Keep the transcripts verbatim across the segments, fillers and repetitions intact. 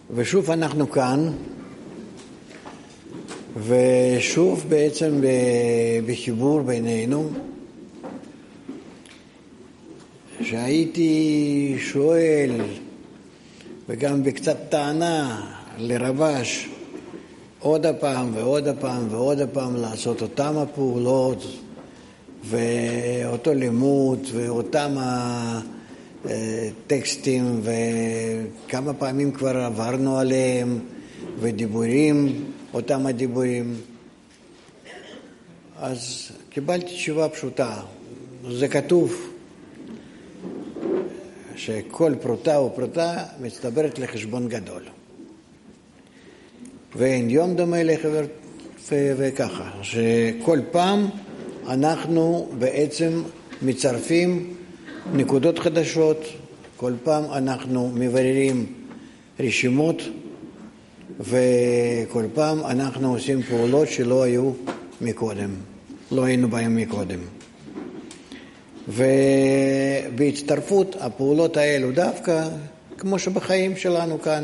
ושוב אנחנו כאן, ושוב בעצם בחיבור בינינו, שהייתי שואל, וגם בקצת טענה לרבש, עוד הפעם ועוד הפעם ועוד הפעם לעשות אותם הפעולות, ואותו לימוד, ואותם הטקסטים, וכמה פעמים כבר עברנו עליהם, ודיבורים, אותם הדיבורים. אז קיבלתי תשובה פשוטה. זה כתוב שכל פרוטה ופרוטה מצטברת לחשבון גדול. ואין יום דומה לחבר, וככה, שכל פעם אנחנו בעצם מצרפים נקודות חדשות, כל פעם אנחנו מבררים רשימות, וכל פעם אנחנו עושים פעולות שלא היו מקודם, לא היינו בהם מקודם. ובהצטרפות הפעולות האלו דווקא, כמו שבחיים שלנו כאן,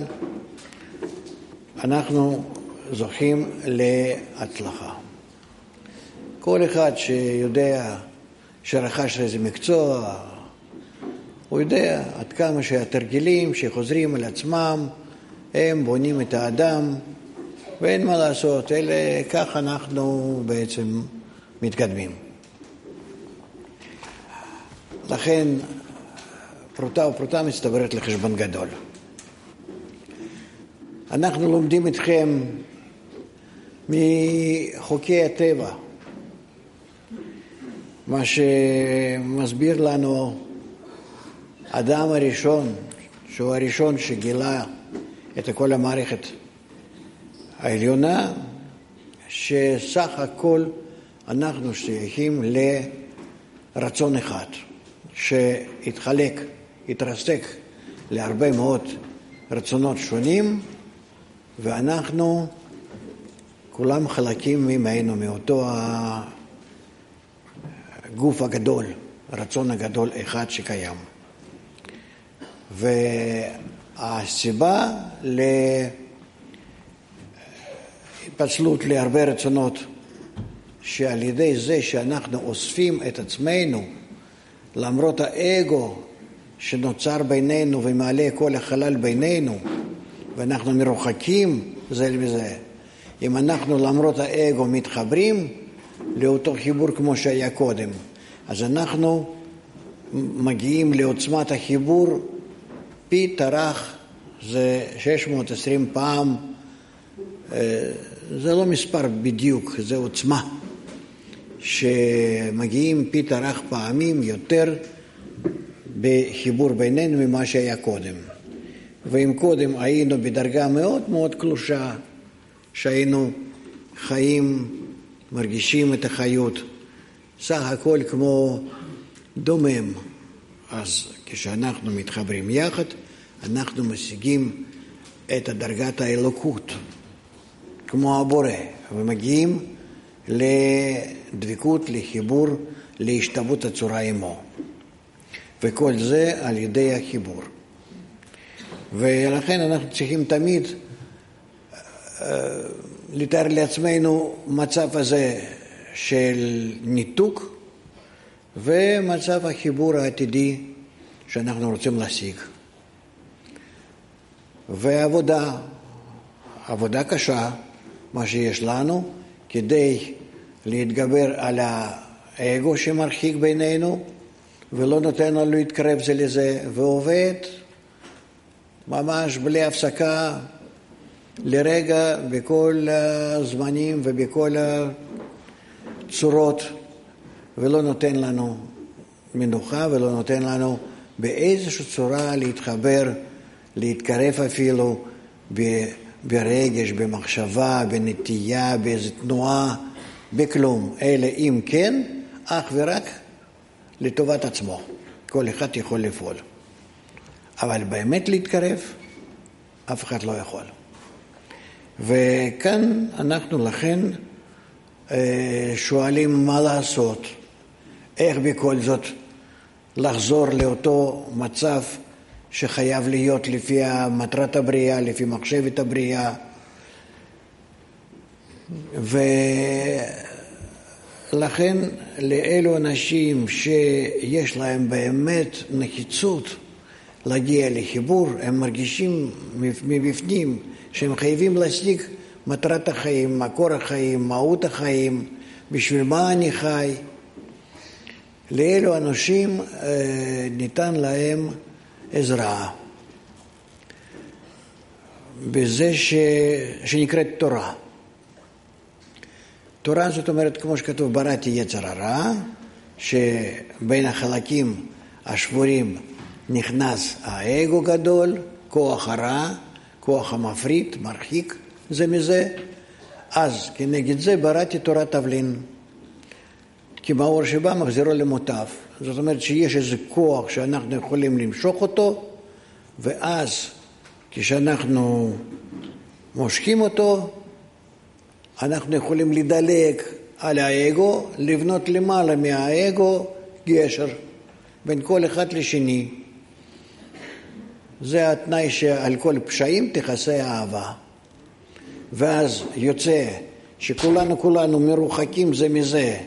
אנחנו זוכים להצלחה. כל אחד שיודע שרכש איזה מקצוע, הוא יודע עד כמה שהתרגילים שחוזרים על עצמם, הם בונים את האדם, ואין מה לעשות, אלה, כך אנחנו בעצם מתקדמים. לכן פרוטה ופרוטה מצטברת לחשבון גדול. אנחנו לומדים אתכם מחוקי הטבע, מה שמסביר לנו אדם הראשון, שהוא הראשון שגילה את כל המערכת העליונה, שסך הכל אנחנו שייכים לרצון אחד, שהתחלק, התרסק להרבה מאוד רצונות שונים, ואנחנו כולם חלקים ממנו, מאותו הגוף הגדול, הרצון הגדול אחד שקיים. והסיבה להתפצלות להרבה רצונות, שעל ידי זה שאנחנו אוספים את עצמנו, למרות האגו שנוצר בינינו ומעלה כל החלל בינינו, ואנחנו מרוחקים זה לזה, אם אנחנו למרות האגו מתחברים לאותו חיבור כמו שהיה קודם, אז אנחנו מגיעים לעוצמת החיבור פי תרח, זה שש מאות ועשרים פעם, זה לא מספר בדיוק, זה עוצמה, שמגיעים פי תרח פעמים יותר בחיבור בינינו ממה שהיה קודם. ואם קודם היינו בדרגה מאוד מאוד קלושה, שהיינו חיים, מרגישים את החיות, סך הכל כמו דומם, אז כשאנחנו מתחברים יחד, אנחנו משיגים את דרגת האלוקות, כמו הבורא, ומגיעים לדבקות, לחיבור, להשתוות הצורה עמו. וכל זה על ידי החיבור. ולכן אנחנו צריכים תמיד לתאר לעצמנו מצב הזה של ניתוק, ומצב החיבור העתידי שאנחנו רוצים להשיג. ועבודה, עבודה קשה, מה שיש לנו, כדי להתגבר על האגו שמרחיק בינינו, ולא נותן לנו להתקרב זה לזה, ועובד ממש בלי הפסקה, לרגע בכל הזמנים ובכל הצורות, ולא נותן לנו מנוחה, ולא נותן לנו באיזושהי צורה להתחבר, להתקרב אפילו ברגש, במחשבה, בנטייה, באיזו תנועה, בכלום. אלא אם כן, אך ורק לטובת עצמו. כל אחד יכול לפעול. אבל באמת להתקרב, אף אחד לא יכול. וכאן אנחנו לכן שואלים מה לעשות, איך בכל זאת לחזור לאותו מצב שחייב להיות לפי מטרת הבריאה, לפי מחשבת הבריאה. ולכן לאלו אנשים שיש להם באמת נחיצות להגיע לחיבור, הם מרגישים מבפנים שהם חייבים להשיג מטרת החיים, מקור החיים, מהות החיים, בשביל מה אני חי. לאלו אנשים ניתן להם עזרה בזה ש... שנקראת תורה. תורה זאת אומרת, כמו שכתוב, בראתי יצר הרע, שבין החלקים השבורים נכנס האגו גדול, כוח הרע, כוח המפריד, מרחיק זה מזה. אז כנגד זה בראתי תורת תבלין, כי מאור שבא מחזירו למוטב. זאת אומרת שיש איזה כוח שאנחנו יכולים למשוך אותו, ואז כשאנחנו מושכים אותו, אנחנו יכולים לדלג על האגו, לבנות למעלה מהאגו גשר בין כל אחד לשני. זה התנאי שעל כל פשעים תכסה אהבה. ואז יוצא שכולנו כולנו מרוחקים זה מזה,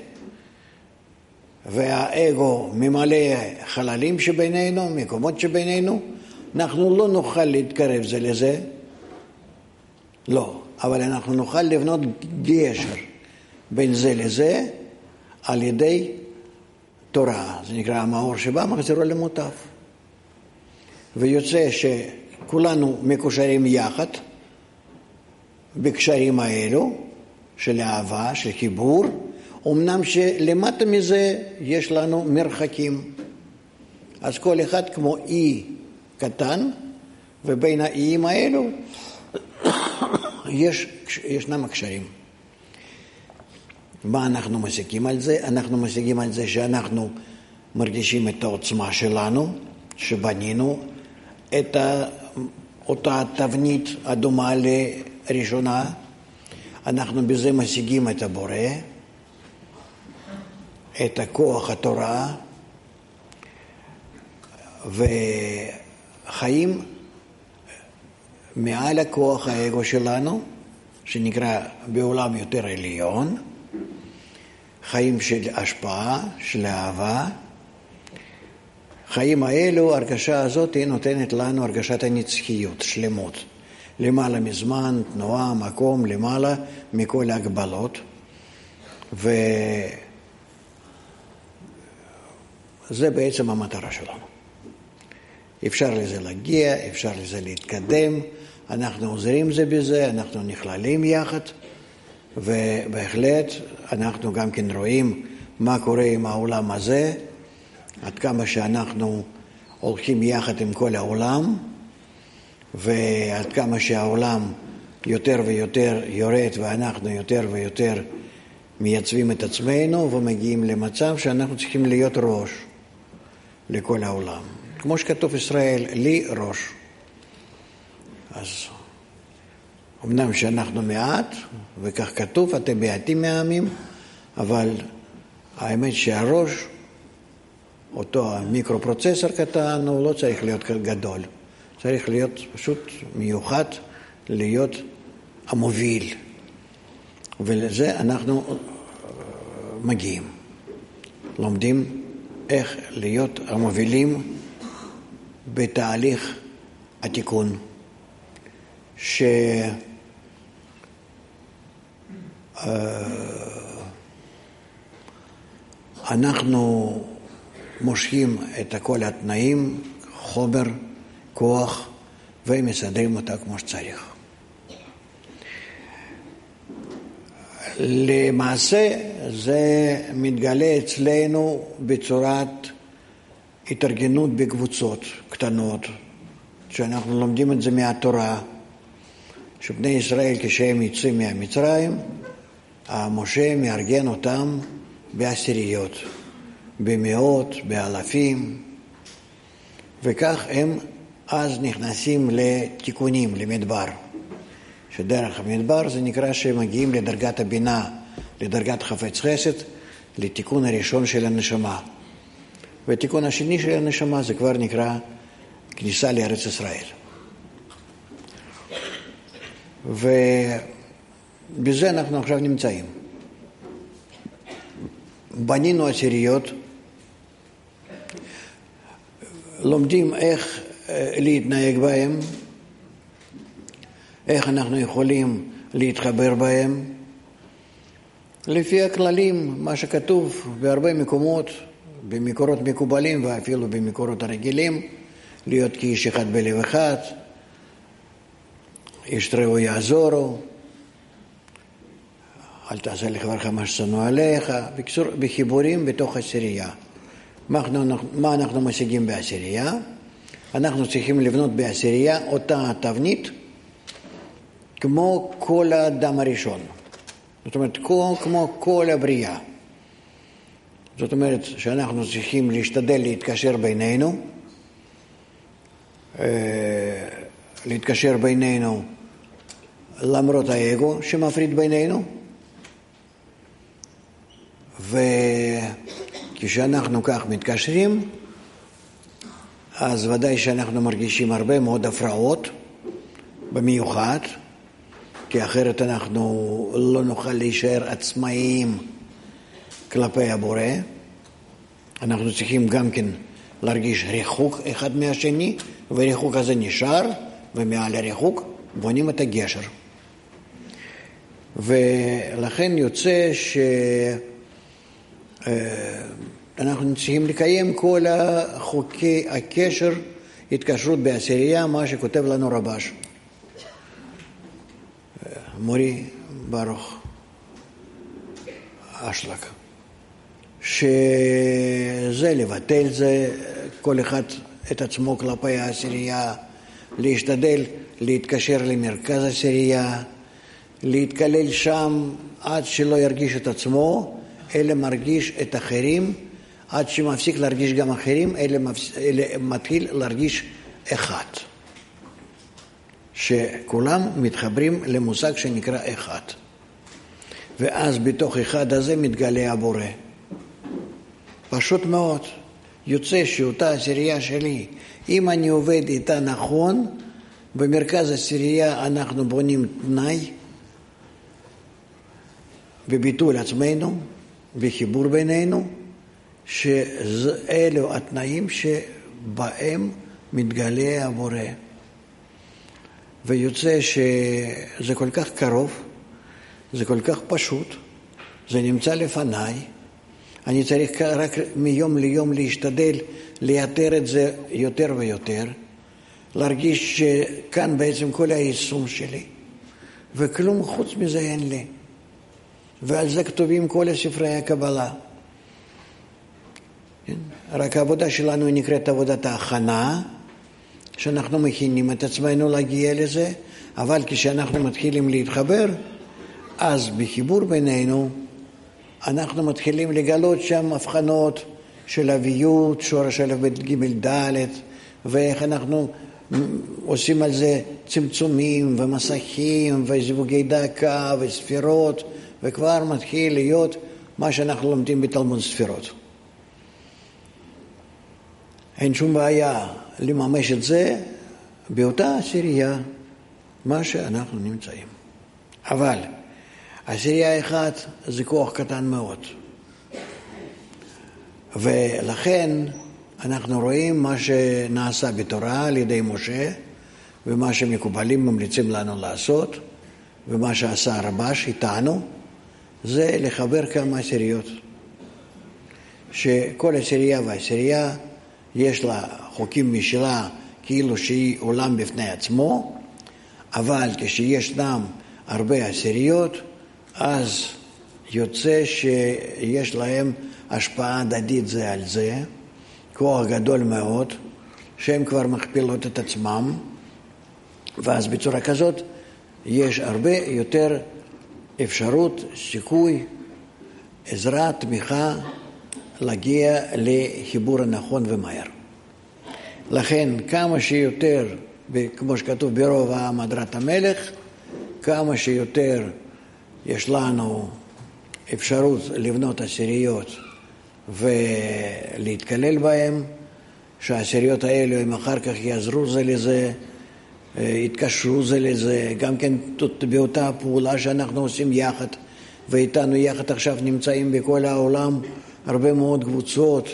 והאגו ממלא חללים שבינינו, מקומות שבינינו, אנחנו לא נוכל להתקרב זה לזה, לא, אבל אנחנו נוכל לבנות גשר בין זה לזה על ידי תורה. זה נקרא המאור שבא מחזירו למוטב. ויוצא שכולנו מקושרים יחד בקשרים האלו של אהבה, של חיבור, אמנם שלמטה מזה יש לנו מרחקים. אז כל אחד כמו אי קטן, ובין האיים האלו יש, ישנם הקשרים. מה אנחנו משיגים על זה? אנחנו משיגים על זה שאנחנו מרגישים את העוצמה שלנו, שבנינו את אותה תבנית הדומה לראשונה. אנחנו בזה משיגים את הבורא, את הכוח התורה, וחיים מעל הכוח האגו שלנו, שנקרא בעולם יותר עליון, חיים של השפעה, של אהבה. חיים האלו, הרגשה הזאת היא נותנת לנו הרגשת הנצחיות, שלמות, למעלה מזמן, תנועה, מקום, למעלה מכל ההגבלות. וזה בעצם המטרה שלנו. אפשר לזה להגיע, אפשר לזה להתקדם, אנחנו עוזרים זה בזה, אנחנו נכללים יחד, ובהחלט אנחנו גם כן רואים מה קורה עם העולם הזה, עד כמה שאנחנו הולכים יחד עם כל העולם, ועד כמה שהעולם יותר ויותר יורד, ואנחנו יותר ויותר מייצבים את עצמנו, ומגיעים למצב שאנחנו צריכים להיות ראש לכל העולם. כמו שכתוב ישראל, לי ראש. אז אמנם שאנחנו מעט, וכך כתוב, אתם מעטים מהעמים, אבל האמת שהראש, אותו המיקרופרוצסור קטן, הוא לא צריך להיות גדול. צריך להיות פשוט מיוחד, להיות המוביל. ולזה אנחנו מגיעים. לומדים איך להיות המובילים בתהליך התיקון, שאנחנו מושכים את כל התנאים, חומר, כוח, ומסדרים אותה כמו שצריך. למעשה זה מתגלה אצלנו בצורת התארגנות בקבוצות קטנות, שאנחנו לומדים את זה מהתורה, שבני ישראל כשהם יוצאים מהמצרים, משה מארגן אותם בעשיריות, במאות, באלפים, וכך הם אז נכנסים לתיקונים, למדבר. שדרך המדבר זה נקרא שהם מגיעים לדרגת הבינה, לדרגת חפץ חסד, לתיקון הראשון של הנשמה. והתיקון השני של הנשמה זה כבר נקרא כניסה לארץ ישראל. ובזה אנחנו עכשיו נמצאים. בנינו עשיריות, לומדים איך להתנהג בהם, איך אנחנו יכולים להתחבר בהם, לפי הכללים, מה שכתוב בהרבה מקומות, במקורות מקובלים ואפילו במקורות הרגילים, להיות כאיש אחד בלב אחד, איש רעהו יעזורו, אל תעשה לחברך מה ששנוא עליך, בקיצור, בחיבורים בתוך עשירייה. מה אנחנו, מה אנחנו משיגים בעשירייה? אנחנו צריכים לבנות בעשירייה אותה תבנית כמו כל האדם הראשון. זאת אומרת, כמו, כמו כל הבריאה. זאת אומרת שאנחנו צריכים להשתדל להתקשר בינינו, להתקשר בינינו למרות האגו שמפריד בינינו, וכשאנחנו כך מתקשרים, אז ודאי שאנחנו מרגישים הרבה מאוד הפרעות, במיוחד, כי אחרת אנחנו לא נוכל להישאר עצמאיים כלפי הבורא. אנחנו צריכים גם כן להרגיש ריחוק אחד מהשני, וריחוק הזה נשאר, ומעל הריחוק בונים את הגשר. ולכן יוצא שאנחנו צריכים לקיים כל חוקי הקשר, התקשרות בעשירייה, מה שכותב לנו רבש. מורי ברוך אשלג. שזה לבטל זה, כל אחד את עצמו כלפי העשירייה, להשתדל להתקשר למרכז העשירייה, להתקלל שם עד שלא ירגיש את עצמו, אלא מרגיש את אחרים, עד שמפסיק להרגיש גם אחרים, אלא, מפס... אלא מתחיל להרגיש אחד. שכולם מתחברים למושג שנקרא אחד. ואז בתוך אחד הזה מתגלה הבורא. פשוט מאוד. יוצא שאותה עשירייה שלי, אם אני עובד איתה נכון, במרכז עשירייה אנחנו בונים תנאי, בביטול עצמנו, בחיבור בינינו, שאלו התנאים שבהם מתגלה הבורא. ויוצא שזה כל כך קרוב, זה כל כך פשוט, זה נמצא לפניי, אני צריך רק מיום ליום להשתדל לייתר את זה יותר ויותר, להרגיש שכאן בעצם כל היישום שלי, וכלום חוץ מזה אין לי. ועל זה כתובים כל ספרי הקבלה. רק העבודה שלנו נקראת עבודת ההכנה, שאנחנו מכינים את עצמנו להגיע לזה, אבל כשאנחנו מתחילים להתחבר, אז בחיבור בינינו, אנחנו מתחילים לגלות שם הבחנות של אביות, שורש א' ב' ג' ד', ואיך אנחנו עושים על זה צמצומים ומסכים וזיווגי דקה וספירות, וכבר מתחיל להיות מה שאנחנו לומדים בתלמוד ספירות. אין שום בעיה לממש את זה באותה עשירייה, מה שאנחנו נמצאים. אבל עשירייה אחת זה כוח קטן מאוד. ולכן אנחנו רואים מה שנעשה בתורה על ידי משה, ומה שמקובלים ממליצים לנו לעשות, ומה שעשה הרבש איתנו, זה לחבר כמה עשיריות. שכל עשירייה ועשירייה יש לה חוקים משלה, כאילו שהיא עולם בפני עצמו, אבל כשישנם הרבה עשיריות, אז יוצא שיש להם השפעה הדדית זה על זה, כוח גדול מאוד, שהן כבר מכפילות את עצמם, ואז בצורה כזאת יש הרבה יותר אפשרות, סיכוי, עזרה, תמיכה, להגיע לחיבור הנכון ומהר. לכן כמה שיותר, כמו שכתוב ברוב העם הדרת המלך, כמה שיותר יש לנו אפשרות לבנות עשיריות ולהתקלל בהם, שהעשיריות האלו הם אחר כך יעזרו זה לזה, יתקשרו זה לזה, גם כן באותה פעולה שאנחנו עושים יחד, ואיתנו יחד עכשיו נמצאים בכל העולם הרבה מאוד קבוצות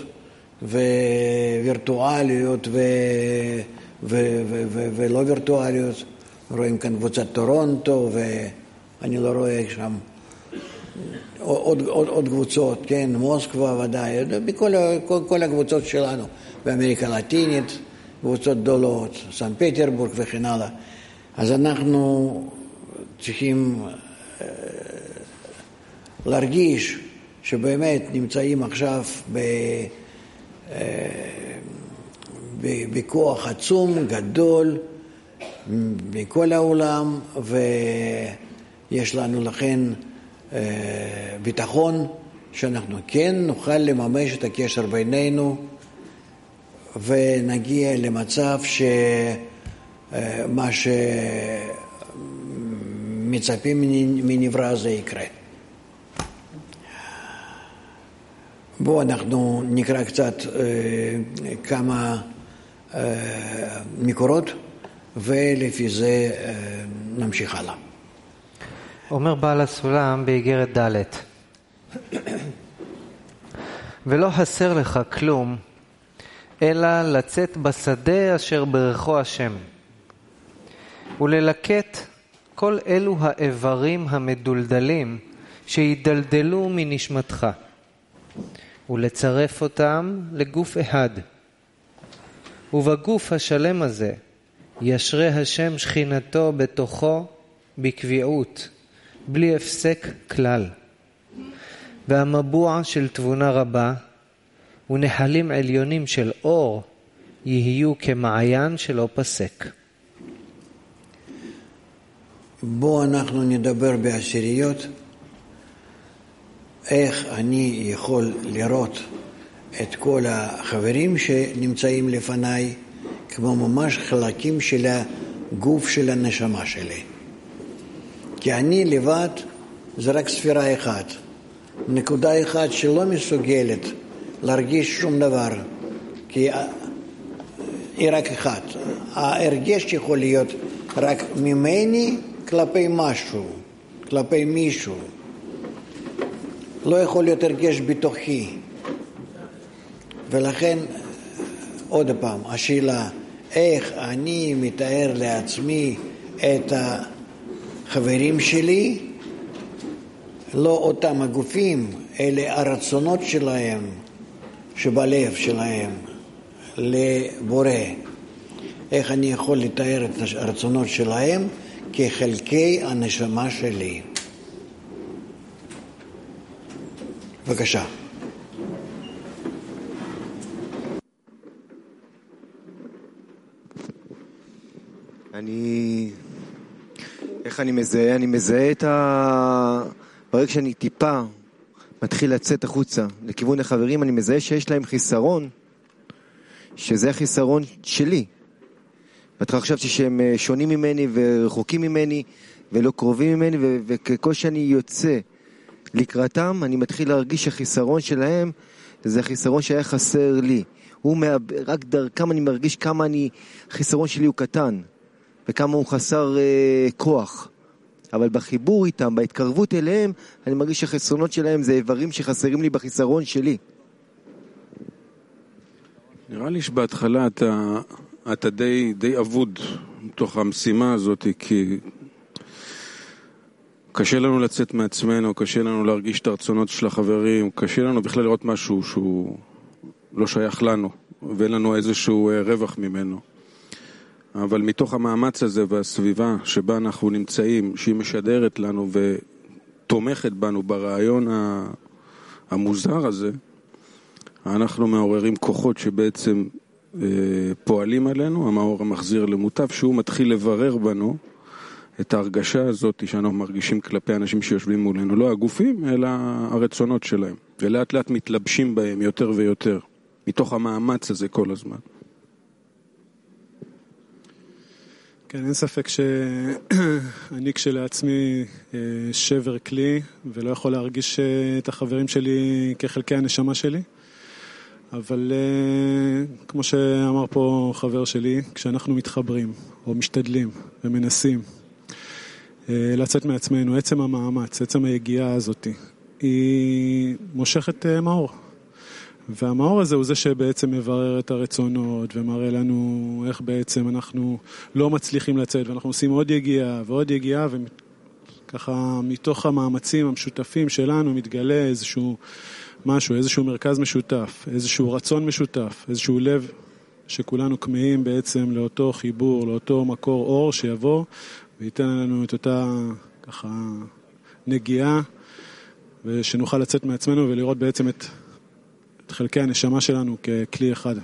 ווירטואליות ו... ו... ו... ו... ולא וירטואליות. רואים כאן קבוצת טורונטו, ואני לא רואה שם עוד, עוד, עוד קבוצות, כן, מוסקבה ודאי, בכל כל, כל הקבוצות שלנו, באמריקה הלטינית, קבוצות גדולות, סן פטרבורג וכן הלאה. אז אנחנו צריכים להרגיש שבאמת נמצאים עכשיו ב, בכוח עצום, גדול, בכל העולם, ויש לנו לכן ביטחון שאנחנו כן נוכל לממש את הקשר בינינו ונגיע למצב שמה שמצפים מנברא הזה יקרה. בואו אנחנו נקרא קצת כמה מקורות ולפי זה נמשיך הלאה. אומר בעל הסולם באיגרת ד' ולא חסר לך כלום אלא לצאת בשדה אשר ברכו השם וללקט כל אלו האיברים המדולדלים שידלדלו מנשמתך ולצרף אותם לגוף אחד, ובגוף השלם הזה ישרה השם שכינתו בתוכו בקביעות בלי הפסק כלל, והמבוע של תבונה רבה ונחלים עליונים של אור יהיו כמעיין שלא פסק. בוא אנחנו נדבר בעשיריות, איך אני יכול לראות את כל החברים שנמצאים לפניי כמו ממש חלקים של הגוף של הנשמה שלי. כי אני לבד זה רק ספירה אחת, נקודה אחת שלא מסוגלת להרגיש שום דבר, כי היא רק אחת. ההרגש יכול להיות רק ממני כלפי משהו, כלפי מישהו. לא יכול להיות הרגש בתוכי. ולכן, עוד פעם, השאלה, איך אני מתאר לעצמי את החברים שלי, לא אותם הגופים, אלה הרצונות שלהם, שבלב שלהם, לבורא. איך אני יכול לתאר את הרצונות שלהם כחלקי הנשמה שלי. בבקשה. אני, איך אני מזהה? אני מזהה את ה... ברגע שאני טיפה מתחיל לצאת החוצה לכיוון החברים, אני מזהה שיש להם חיסרון, שזה החיסרון שלי. בהתחלה חשבתי שהם שונים ממני ורחוקים ממני ולא קרובים ממני, ו- וככל שאני יוצא לקראתם, אני מתחיל להרגיש שהחיסרון שלהם זה החיסרון שהיה חסר לי. הוא מאב... רק דרכם אני מרגיש כמה אני, החיסרון שלי הוא קטן וכמה הוא חסר אה, כוח. אבל בחיבור איתם, בהתקרבות אליהם, אני מרגיש שהחסרונות שלהם זה איברים שחסרים לי בחיסרון שלי. נראה לי שבהתחלה אתה, אתה די, די עבוד מתוך המשימה הזאת, כי קשה לנו לצאת מעצמנו, קשה לנו להרגיש את הרצונות של החברים, קשה לנו בכלל לראות משהו שהוא לא שייך לנו, ואין לנו איזשהו רווח ממנו. אבל מתוך המאמץ הזה והסביבה שבה אנחנו נמצאים, שהיא משדרת לנו ותומכת בנו ברעיון המוזר הזה, אנחנו מעוררים כוחות שבעצם פועלים עלינו, המאור המחזיר למוטב, שהוא מתחיל לברר בנו את ההרגשה הזאת שאנחנו מרגישים כלפי אנשים שיושבים מולנו, לא הגופים, אלא הרצונות שלהם, ולאט לאט מתלבשים בהם יותר ויותר, מתוך המאמץ הזה כל הזמן. כן, אין ספק שאני כשלעצמי שבר כלי, ולא יכול להרגיש את החברים שלי כחלקי הנשמה שלי. אבל כמו שאמר פה חבר שלי, כשאנחנו מתחברים או משתדלים ומנסים לצאת מעצמנו, עצם המאמץ, עצם היגיעה הזאת, היא מושכת מאור. והמאור הזה הוא זה שבעצם מברר את הרצונות ומראה לנו איך בעצם אנחנו לא מצליחים לצאת, ואנחנו עושים עוד יגיעה ועוד יגיעה, וככה מתוך המאמצים המשותפים שלנו מתגלה איזשהו משהו, איזשהו מרכז משותף, איזשהו רצון משותף, איזשהו לב שכולנו כמהים בעצם לאותו חיבור, לאותו מקור אור שיבוא וייתן לנו את אותה ככה נגיעה, ושנוכל לצאת מעצמנו ולראות בעצם את, את חלקי הנשמה שלנו ככלי אחד.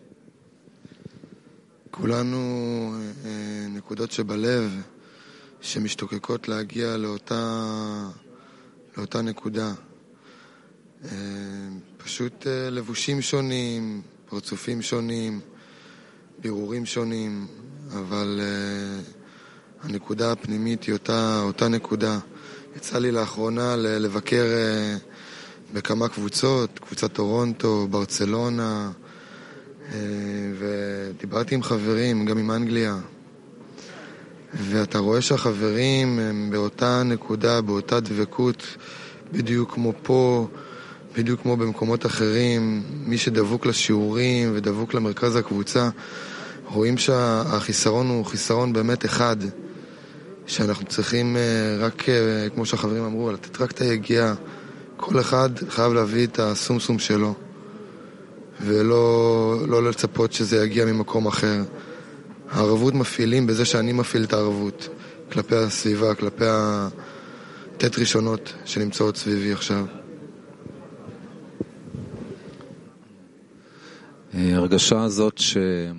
כולנו נקודות שבלב שמשתוקקות להגיע לאותה, לאותה נקודה. פשוט לבושים שונים, פרצופים שונים, בירורים שונים, אבל הנקודה הפנימית היא אותה, אותה נקודה. יצא לי לאחרונה לבקר בכמה קבוצות, קבוצת טורונטו, ברצלונה, ודיברתי עם חברים, גם עם אנגליה. ואתה רואה שהחברים הם באותה נקודה, באותה דבקות, בדיוק כמו פה, בדיוק כמו במקומות אחרים. מי שדבוק לשיעורים ודבוק למרכז הקבוצה, רואים שהחיסרון הוא חיסרון באמת אחד, שאנחנו צריכים רק, כמו שהחברים אמרו, לתת רק את היגיעה. כל אחד חייב להביא את הסומסום שלו, ולא לא לצפות שזה יגיע ממקום אחר. הערבות מפעילים בזה שאני מפעיל את הערבות כלפי הסביבה, כלפי התת ראשונות שנמצאות סביבי עכשיו. הרגשה הזאת ש...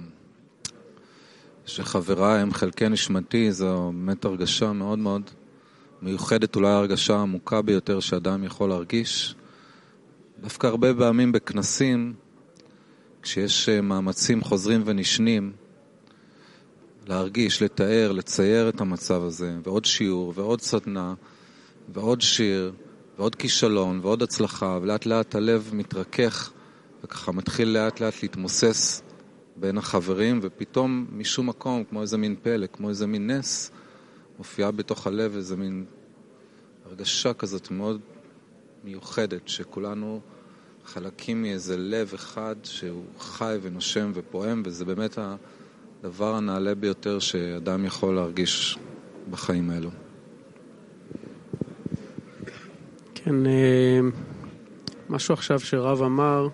שחברה הם חלקי נשמתי, זו באמת הרגשה מאוד מאוד מיוחדת, אולי הרגשה עמוקה ביותר שאדם יכול להרגיש. דווקא הרבה פעמים בכנסים, כשיש מאמצים חוזרים ונשנים, להרגיש, לתאר, לצייר את המצב הזה, ועוד שיעור, ועוד סדנה, ועוד שיר, ועוד כישלון, ועוד הצלחה, ולאט לאט הלב מתרכך, וככה מתחיל לאט לאט להתמוסס בין החברים, ופתאום משום מקום, כמו איזה מין פלא, כמו איזה מין נס, מופיעה בתוך הלב איזה מין הרגשה כזאת מאוד מיוחדת, שכולנו חלקים מאיזה לב אחד שהוא חי ונושם ופועם, וזה באמת הדבר הנעלה ביותר שאדם יכול להרגיש בחיים האלו. כן, משהו עכשיו שרב אמר,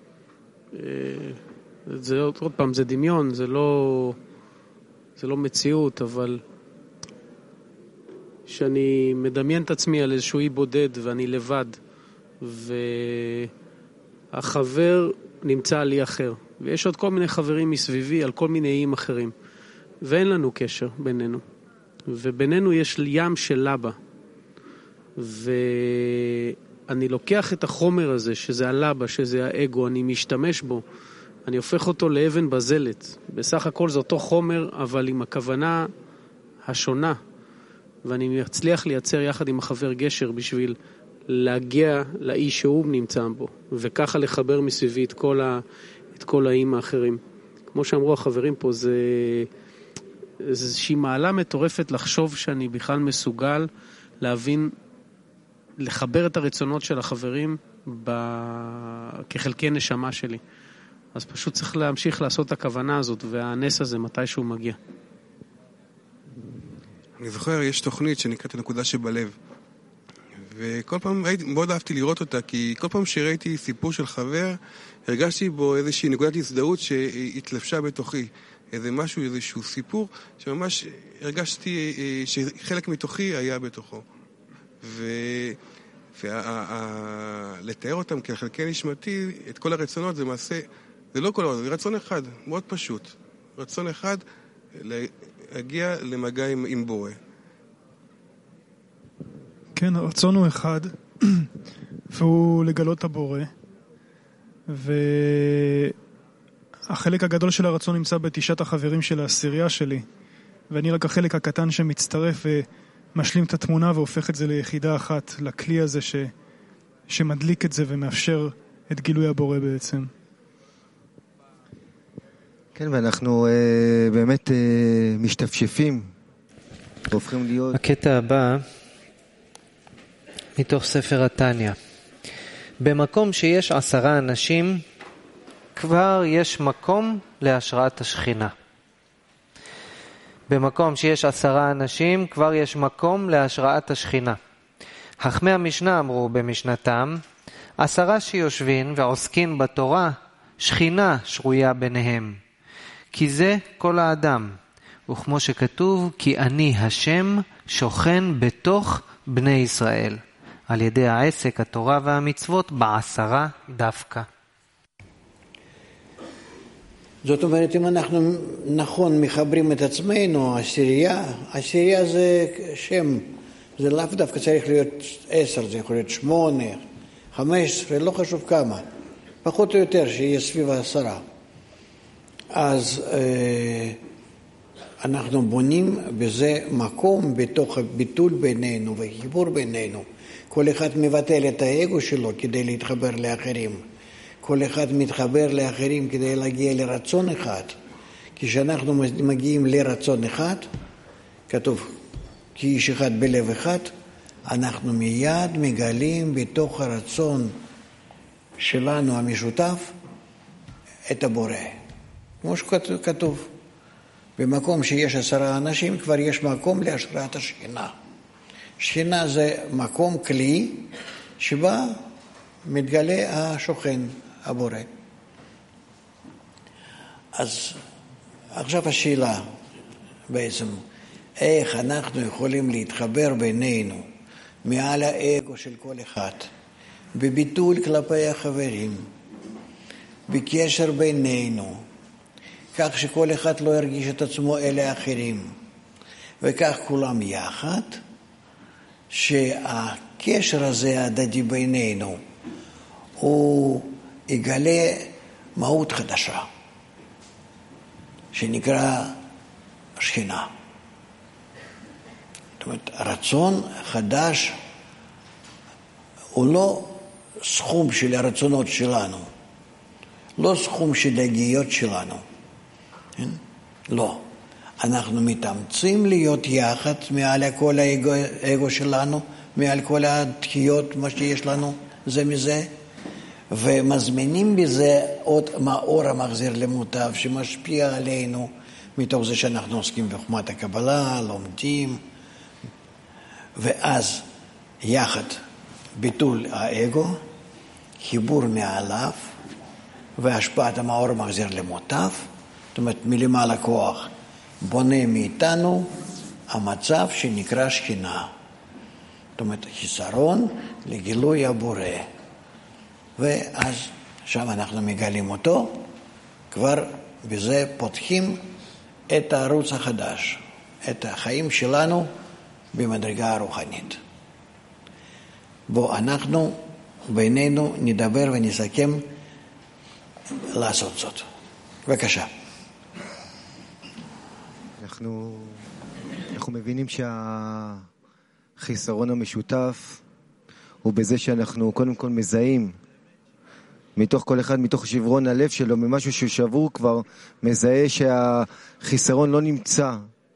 זה עוד, עוד פעם, זה דמיון, זה לא, זה לא מציאות, אבל שאני מדמיין את עצמי על איזשהו אי בודד ואני לבד, והחבר נמצא על אי אחר, ויש עוד כל מיני חברים מסביבי על כל מיני איים אחרים, ואין לנו קשר בינינו, ובינינו יש ים של לבה, ואני לוקח את החומר הזה, שזה הלבה, שזה האגו, אני משתמש בו, אני הופך אותו לאבן בזלת. בסך הכל זה אותו חומר, אבל עם הכוונה השונה. ואני מצליח לייצר יחד עם החבר גשר בשביל להגיע לאיש שהוא נמצא בו. וככה לחבר מסביבי את כל, ה, את כל האיים האחרים. כמו שאמרו החברים פה, זה איזושהי מעלה מטורפת לחשוב שאני בכלל מסוגל להבין, לחבר את הרצונות של החברים ב... כחלקי נשמה שלי. אז פשוט צריך להמשיך לעשות את הכוונה הזאת, והנס הזה מתי שהוא מגיע. אני זוכר, יש תוכנית שנקראת הנקודה שבלב. וכל פעם ראיתי, מאוד אהבתי לראות אותה, כי כל פעם שראיתי סיפור של חבר, הרגשתי בו איזושהי נקודת הזדהות שהתלבשה בתוכי. איזה משהו, איזשהו סיפור, שממש הרגשתי שחלק מתוכי היה בתוכו. ו... ולתאר אותם כחלקי נשמתי, את כל הרצונות, זה מעשה, זה לא כל הרצונות, זה רצון אחד, מאוד פשוט. רצון אחד, להגיע למגע עם, עם בורא. כן, הרצון הוא אחד, והוא לגלות הבורא, והחלק הגדול של הרצון נמצא בתשעת החברים של העשירייה שלי, ואני רק החלק הקטן שמצטרף ומשלים את התמונה והופך את זה ליחידה אחת, לכלי הזה ש... שמדליק את זה ומאפשר את גילוי הבורא בעצם. כן, ואנחנו אה, באמת אה, משתפשפים, והופכים להיות... הקטע הבא, מתוך ספר התניא. במקום שיש עשרה אנשים, כבר יש מקום להשראת השכינה. במקום שיש עשרה אנשים, כבר יש מקום להשראת השכינה. חכמי המשנה אמרו במשנתם, עשרה שיושבים ועוסקים בתורה, שכינה שרויה ביניהם. כי זה כל האדם. וכמו שכתוב, כי אני השם שוכן בתוך בני ישראל. על ידי העסק, התורה והמצוות, בעשרה דווקא. זאת אומרת, אם אנחנו נכון מחברים את עצמנו, עשירייה, עשירייה זה שם, זה לאו דווקא צריך להיות עשר, זה יכול להיות שמונה, חמש עשרה, לא חשוב כמה, פחות או יותר שיהיה סביב העשרה. אז אה, אנחנו בונים בזה מקום בתוך הביטול בינינו וחיבור בינינו. כל אחד מבטל את האגו שלו כדי להתחבר לאחרים. כל אחד מתחבר לאחרים כדי להגיע לרצון אחד. כשאנחנו מגיעים לרצון אחד, כתוב, כי איש אחד בלב אחד, אנחנו מיד מגלים בתוך הרצון שלנו המשותף את הבורא. כמו שכתוב, במקום שיש עשרה אנשים כבר יש מקום להשראת השכינה. שכינה זה מקום כלי שבה מתגלה השוכן, הבורא. אז עכשיו השאלה בעצם, איך אנחנו יכולים להתחבר בינינו מעל האגו של כל אחד, בביטול כלפי החברים, בקשר בינינו, כך שכל אחד לא ירגיש את עצמו אלה אחרים, וכך כולם יחד, שהקשר הזה ההדדי בינינו הוא יגלה מהות חדשה שנקרא שכינה. זאת אומרת, הרצון חדש הוא לא סכום של הרצונות שלנו, לא סכום של הגיות שלנו, כן? לא. אנחנו מתאמצים להיות יחד מעל כל האגו, האגו שלנו, מעל כל הדחיות, מה שיש לנו, זה מזה, ומזמינים בזה עוד מאור המחזיר למוטב, שמשפיע עלינו, מתוך זה שאנחנו עוסקים בחוכמת הקבלה, לומדים, ואז יחד ביטול האגו, חיבור מעליו, והשפעת המאור המחזיר למוטב, זאת אומרת מלמעלה כוח, בונה מאיתנו המצב שנקרא שכינה. זאת אומרת, חיסרון לגילוי הבורא. ואז שם אנחנו מגלים אותו, כבר בזה פותחים את הערוץ החדש, את החיים שלנו במדרגה הרוחנית. בו אנחנו בינינו נדבר ונסכם לעשות זאת. בבקשה. אנחנו, אנחנו מבינים שהחיסרון המשותף הוא בזה שאנחנו קודם כל מזהים מתוך כל אחד, מתוך שברון הלב שלו, ממשהו ששבור כבר, מזהה שהחיסרון לא נמצא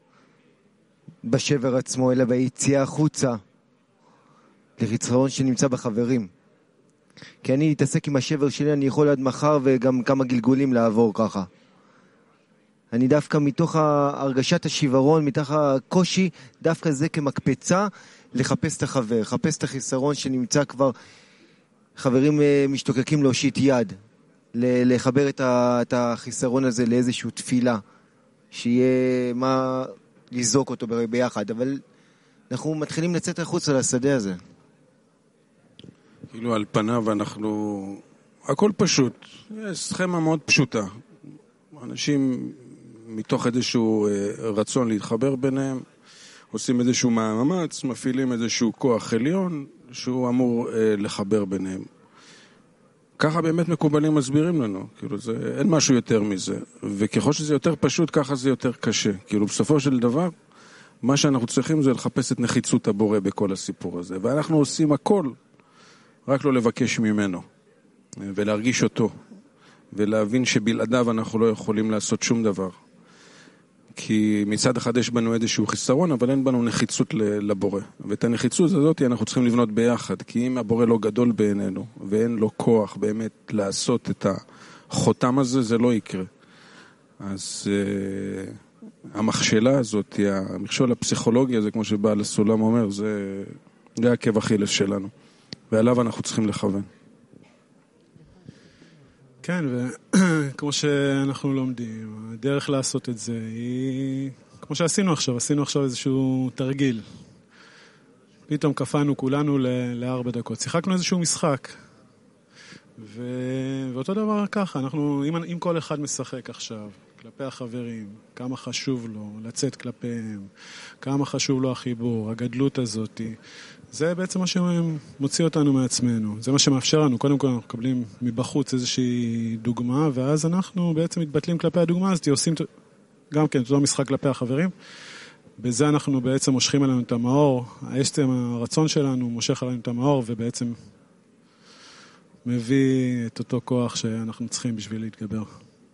בשבר עצמו, אלא ביציאה החוצה לחיסרון שנמצא בחברים. כי אני אתעסק עם השבר שלי, אני יכול עד מחר וגם כמה גלגולים לעבור ככה. אני דווקא מתוך הרגשת השברון, מתוך הקושי, דווקא זה כמקפצה לחפש את החבר, לחפש את החיסרון שנמצא כבר, חברים משתוקקים להושיט יד, לחבר את החיסרון הזה לאיזושהי תפילה, שיהיה מה לזעוק אותו ביחד, אבל אנחנו מתחילים לצאת החוץ על השדה הזה. כאילו על פניו אנחנו, הכל פשוט, יש סכמה מאוד פשוטה, אנשים מתוך איזשהו רצון להתחבר ביניהם, עושים איזשהו מאמץ, מפעילים איזשהו כוח עליון, שהוא אמור לחבר ביניהם. ככה באמת מקובלים מסבירים לנו, כאילו זה, אין משהו יותר מזה, וככל שזה יותר פשוט, ככה זה יותר קשה, כאילו בסופו של דבר, מה שאנחנו צריכים זה לחפש את נחיצות הבורא בכל הסיפור הזה, ואנחנו עושים הכל, רק לא לבקש ממנו, ולהרגיש אותו, ולהבין שבלעדיו אנחנו לא יכולים לעשות שום דבר. כי מצד אחד יש בנו איזשהו חיסרון, אבל אין בנו נחיצות לבורא. ואת הנחיצות הזאת אנחנו צריכים לבנות ביחד, כי אם הבורא לא גדול בעינינו, ואין לו כוח באמת לעשות את החותם הזה, זה לא יקרה. אז uh, המכשלה הזאת, המכשול הפסיכולוגי הזה, כמו שבעל הסולם אומר, זה, זה עקב אכילס שלנו. ועליו אנחנו צריכים לכוון. כן, וכמו שאנחנו לומדים, הדרך לעשות את זה היא, כמו שעשינו עכשיו, עשינו עכשיו איזשהו תרגיל. פתאום קפאנו כולנו ל- לארבע דקות. שיחקנו איזשהו משחק. ו... ואותו דבר ככה, אנחנו, אם, אם כל אחד משחק עכשיו, כלפי החברים, כמה חשוב לו לצאת כלפיהם, כמה חשוב לו החיבור, הגדלות הזאת, זה בעצם מה שמוציא אותנו מעצמנו. זה מה שמאפשר לנו. קודם כל אנחנו מקבלים מבחוץ איזושהי דוגמה, ואז אנחנו בעצם מתבטלים כלפי הדוגמה הזאת, עושים גם כן אותו משחק כלפי החברים. בזה אנחנו בעצם מושכים עלינו את המאור, העצם הרצון שלנו מושך עלינו את המאור, ובעצם מביא את אותו כוח שאנחנו צריכים בשביל להתגבר.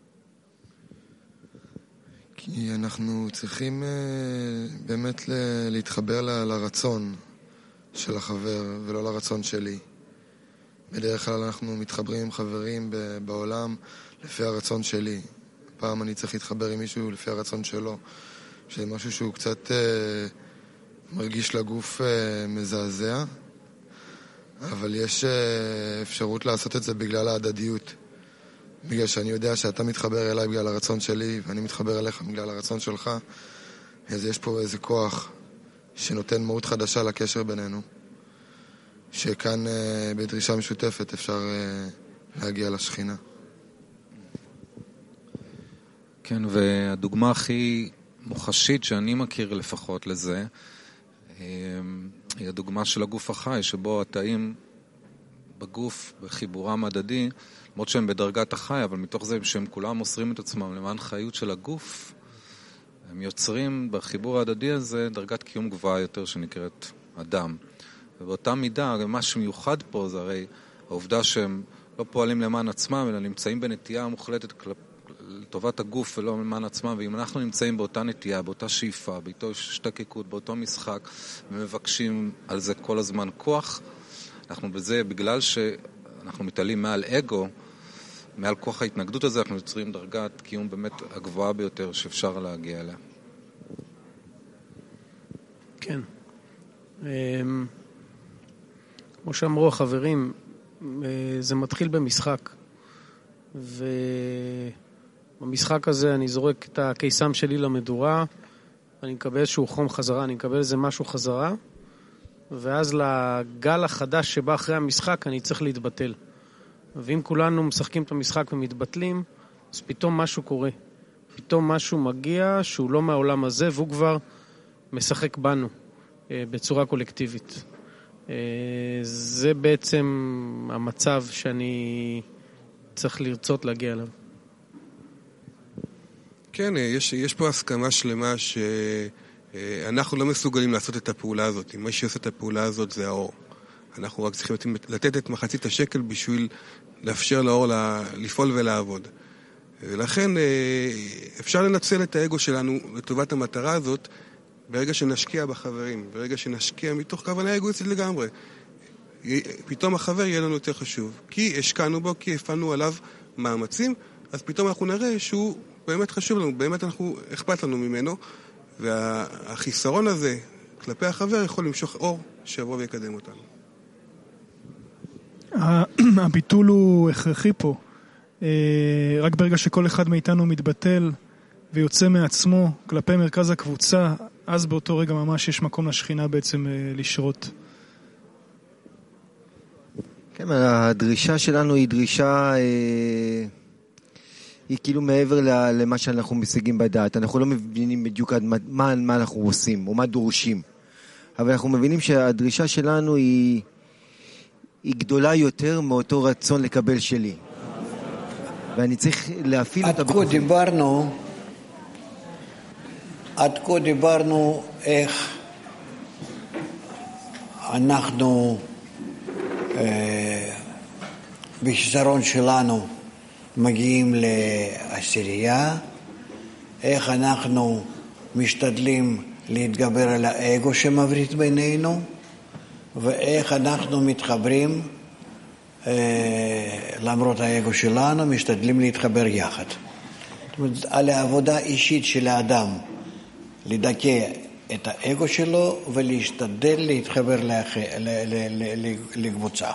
כי אנחנו צריכים באמת להתחבר ל- לרצון של החבר ולא לרצון שלי. בדרך כלל אנחנו מתחברים עם חברים בעולם לפי הרצון שלי. פעם אני צריך להתחבר עם מישהו לפי הרצון שלו, שזה משהו שהוא קצת אה, מרגיש לגוף אה, מזעזע, אבל יש אה, אפשרות לעשות את זה בגלל ההדדיות. בגלל שאני יודע שאתה מתחבר אליי בגלל הרצון שלי, ואני מתחבר אליך בגלל הרצון שלך, אז יש פה איזה כוח שנותן מהות חדשה לקשר בינינו, שכאן אה, בדרישה משותפת אפשר אה, להגיע לשכינה. כן, והדוגמה הכי מוחשית שאני מכיר לפחות לזה, היא הדוגמה של הגוף החי, שבו התאים בגוף, בחיבורם הדדי, למרות שהם בדרגת החי, אבל מתוך זה שהם כולם מוסרים את עצמם למען חיות של הגוף, הם יוצרים בחיבור ההדדי הזה דרגת קיום גבוהה יותר שנקראת אדם. ובאותה מידה, מה שמיוחד פה זה הרי העובדה שהם לא פועלים למען עצמם, אלא נמצאים בנטייה מוחלטת כלפי לטובת הגוף ולא למען עצמם, ואם אנחנו נמצאים באותה נטייה, באותה שאיפה, באותו השתקקות, באותו משחק, ומבקשים על זה כל הזמן כוח, אנחנו בזה, בגלל שאנחנו מתעלים מעל אגו, מעל כוח ההתנגדות הזה, אנחנו יוצרים דרגת קיום באמת הגבוהה ביותר שאפשר להגיע אליה. כן. כמו שאמרו החברים, זה מתחיל במשחק, ו... במשחק הזה אני זורק את הקיסם שלי למדורה, אני מקבל איזשהו חום חזרה, אני מקבל איזה משהו חזרה, ואז לגל החדש שבא אחרי המשחק אני צריך להתבטל. ואם כולנו משחקים את המשחק ומתבטלים, אז פתאום משהו קורה. פתאום משהו מגיע שהוא לא מהעולם הזה, והוא כבר משחק בנו בצורה קולקטיבית. זה בעצם המצב שאני צריך לרצות להגיע אליו. כן, יש, יש פה הסכמה שלמה שאנחנו לא מסוגלים לעשות את הפעולה הזאת. מה שעושה את הפעולה הזאת זה האור. אנחנו רק צריכים לתת את מחצית השקל בשביל לאפשר לאור לפעול ולעבוד. ולכן אפשר לנצל את האגו שלנו לטובת המטרה הזאת ברגע שנשקיע בחברים, ברגע שנשקיע מתוך כוונה אגואיסטית לגמרי. פתאום החבר יהיה לנו יותר חשוב. כי השקענו בו, כי הפעלנו עליו מאמצים, אז פתאום אנחנו נראה שהוא באמת חשוב לנו, באמת אנחנו, אכפת לנו ממנו, והחיסרון הזה כלפי החבר יכול למשוך אור שיבוא ויקדם אותנו. הביטול הוא הכרחי פה. רק ברגע שכל אחד מאיתנו מתבטל ויוצא מעצמו כלפי מרכז הקבוצה, אז באותו רגע ממש יש מקום לשכינה בעצם לשרות. כן, הדרישה שלנו היא דרישה... היא כאילו מעבר למה שאנחנו משיגים בדעת. אנחנו לא מבינים בדיוק מה, מה אנחנו עושים או מה דורשים. אבל אנחנו מבינים שהדרישה שלנו היא, היא גדולה יותר מאותו רצון לקבל שלי. ואני צריך להפעיל אותה... עד כה דיברנו, עד כה דיברנו איך אנחנו אה, בחיסרון שלנו מגיעים לעשירייה, איך אנחנו משתדלים להתגבר על האגו שמבריט בינינו, ואיך אנחנו מתחברים, למרות האגו שלנו, משתדלים להתחבר יחד. זאת אומרת, על העבודה אישית של האדם, לדכא את האגו שלו ולהשתדל להתחבר לאח... לקבוצה.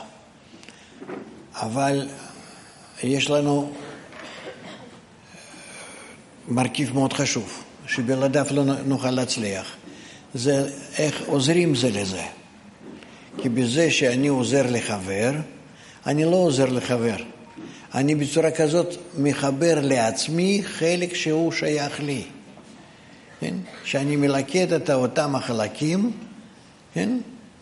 אבל יש לנו מרכיב מאוד חשוב, שבלעדיו לא נוכל להצליח. זה איך עוזרים זה לזה. כי בזה שאני עוזר לחבר, אני לא עוזר לחבר. אני בצורה כזאת מחבר לעצמי חלק שהוא שייך לי. כן? שאני מלכד את אותם החלקים, כן?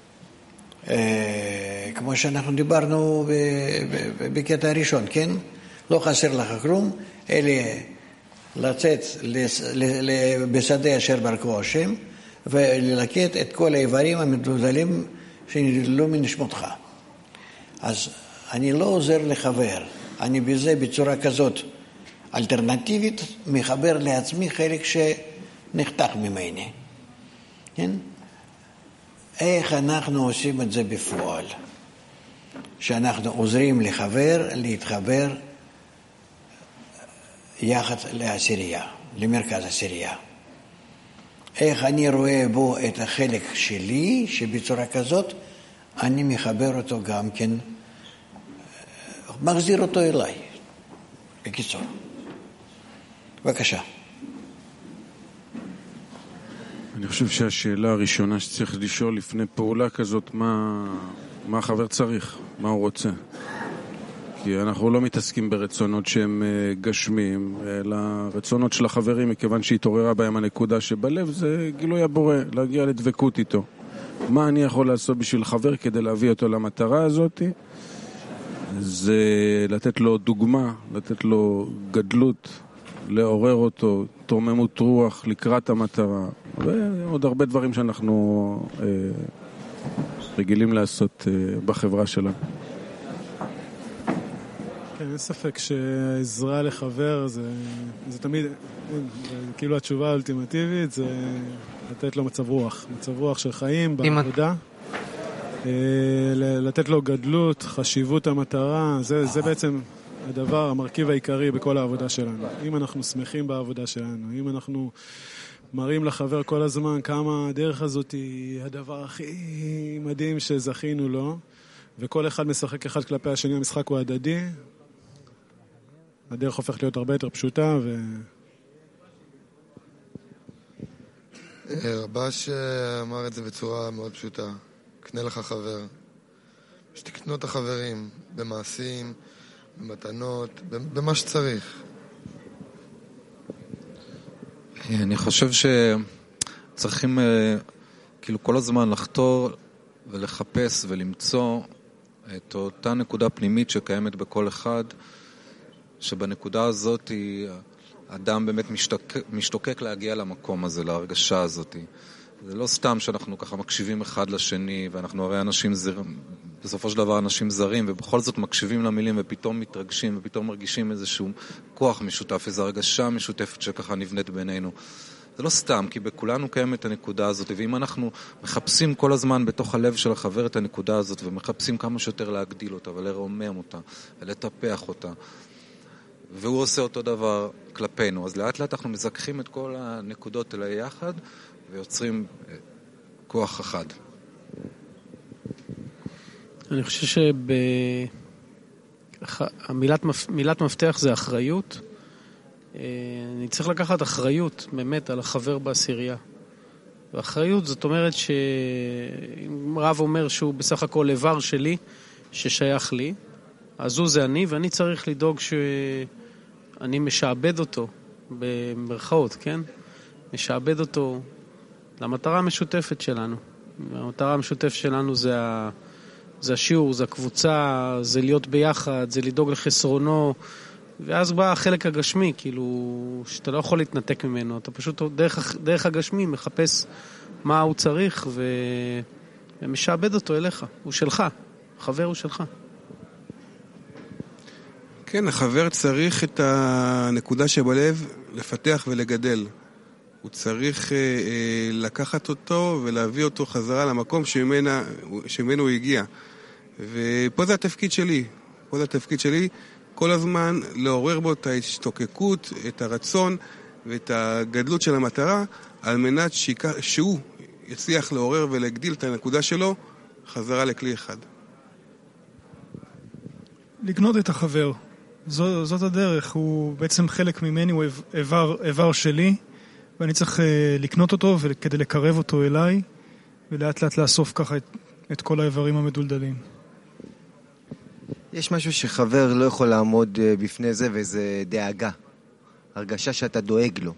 אה, כמו שאנחנו דיברנו ב- ב- בקטע הראשון, כן? לא חסר לך כלום, אלא לצאת לס- ל- ל- בשדה אשר ברכו השם, וללכד את כל האיברים המדולדלים שנדלו מנשמתך. אז אני לא עוזר לחבר, אני בזה בצורה כזאת אלטרנטיבית מחבר לעצמי חלק שנחתך ממני. כן? איך אנחנו עושים את זה בפועל? שאנחנו עוזרים לחבר להתחבר יחד לעשירייה, למרכז עשירייה. איך אני רואה בו את החלק שלי, שבצורה כזאת אני מחבר אותו גם כן, מחזיר אותו אליי. בקיצור. בבקשה. אני חושב שהשאלה הראשונה שצריך לשאול לפני פעולה כזאת, מה, מה החבר צריך, מה הוא רוצה. כי אנחנו לא מתעסקים ברצונות שהם גשמים, אלא רצונות של החברים, מכיוון שהתעוררה בהם הנקודה שבלב, זה גילוי הבורא, להגיע לדבקות איתו. מה אני יכול לעשות בשביל חבר כדי להביא אותו למטרה הזאת? זה לתת לו דוגמה, לתת לו גדלות, לעורר אותו, תורממות רוח לקראת המטרה, ועוד הרבה דברים שאנחנו אה, רגילים לעשות אה, בחברה שלנו. כן, אין ספק שעזרה לחבר זה, זה תמיד, זה כאילו התשובה האולטימטיבית, זה לתת לו מצב רוח, מצב רוח של חיים בעבודה, לתת לו גדלות, חשיבות המטרה, זה, זה בעצם הדבר, המרכיב העיקרי בכל העבודה שלנו. אם אנחנו שמחים בעבודה שלנו, אם אנחנו מראים לחבר כל הזמן כמה הדרך הזאת היא הדבר הכי מדהים שזכינו לו, וכל אחד משחק אחד כלפי השני, המשחק הוא הדדי, הדרך הופך להיות הרבה יותר פשוטה ו... רבש אמר את זה בצורה מאוד פשוטה. קנה לך חבר. שתקנו את החברים במעשים, במתנות, במה שצריך. אני חושב שצריכים כאילו כל הזמן לחתור ולחפש ולמצוא את אותה נקודה פנימית שקיימת בכל אחד, שבנקודה הזאת היא, אדם באמת משתוקק, משתוקק להגיע למקום הזה, להרגשה הזאת. זה לא סתם שאנחנו ככה מקשיבים אחד לשני, ואנחנו הרי אנשים זרים, בסופו של דבר אנשים זרים, ובכל זאת מקשיבים למילים ופתאום מתרגשים, ופתאום מרגישים איזשהו כוח משותף, איזו הרגשה משותפת שככה נבנית בינינו. זה לא סתם, כי בכולנו קיימת הנקודה הזאת, ואם אנחנו מחפשים כל הזמן בתוך הלב של החבר את הנקודה הזאת, ומחפשים כמה שיותר להגדיל אותה, ולרומם אותה, ולטפח אותה, והוא עושה אותו דבר כלפינו, אז לאט לאט אנחנו מזכחים את כל הנקודות אליי יחד, ויוצרים כוח אחד. אני חושב שמילת מפתח זה אחריות. אני צריך לקחת אחריות באמת על החבר בעשירייה. ואחריות זאת אומרת שאם רב אומר שהוא בסך הכל איבר שלי ששייך לי, אז הוא זה אני, ואני צריך לדאוג שאני משעבד אותו במרכאות, כן? משעבד אותו למטרה המשותפת שלנו. המטרה המשותפת שלנו זה, ה... זה השיעור, זה הקבוצה, זה להיות ביחד, זה לדאוג לחסרונו, ואז בא החלק הגשמי, כאילו, שאתה לא יכול להתנתק ממנו, אתה פשוט דרך, דרך הגשמי מחפש מה הוא צריך ו... ומשעבד אותו אליך, הוא שלך, חבר הוא שלך. כן, החבר צריך את הנקודה שבלב לפתח ולגדל. הוא צריך אה, אה, לקחת אותו ולהביא אותו חזרה למקום שממנה, שממנו הוא הגיע. ופה זה התפקיד שלי. פה זה התפקיד שלי כל הזמן לעורר בו את ההשתוקקות, את הרצון ואת הגדלות של המטרה, על מנת שיקח, שהוא יצליח לעורר ולהגדיל את הנקודה שלו חזרה לכלי אחד. לקנות את החבר. זו, זאת הדרך, הוא בעצם חלק ממני, הוא איבר, איבר שלי, ואני צריך uh, לקנות אותו כדי לקרב אותו אליי, ולאט לאט לאסוף ככה את, את כל האיברים המדולדלים. יש משהו שחבר לא יכול לעמוד uh, בפני זה, וזה דאגה. הרגשה שאתה דואג לו.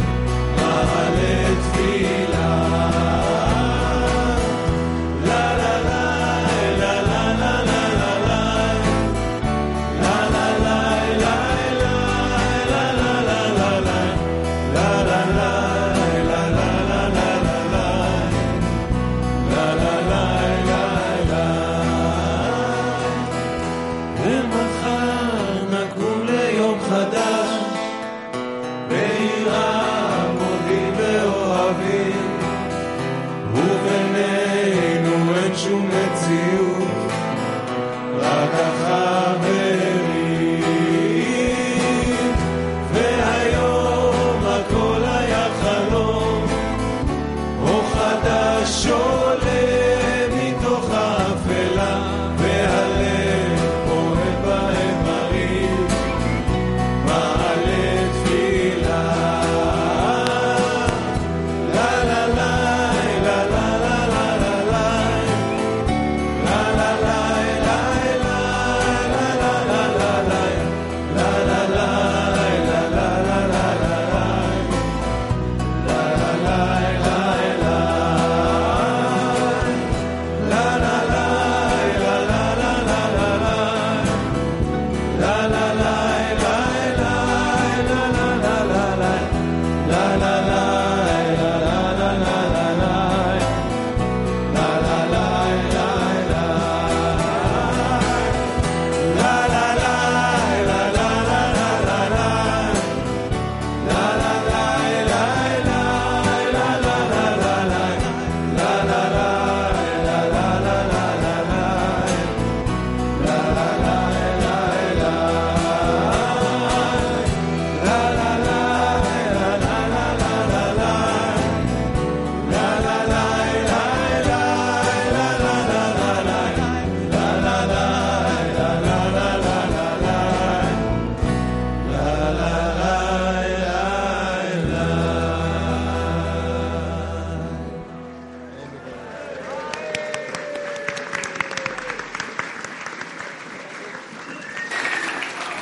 La la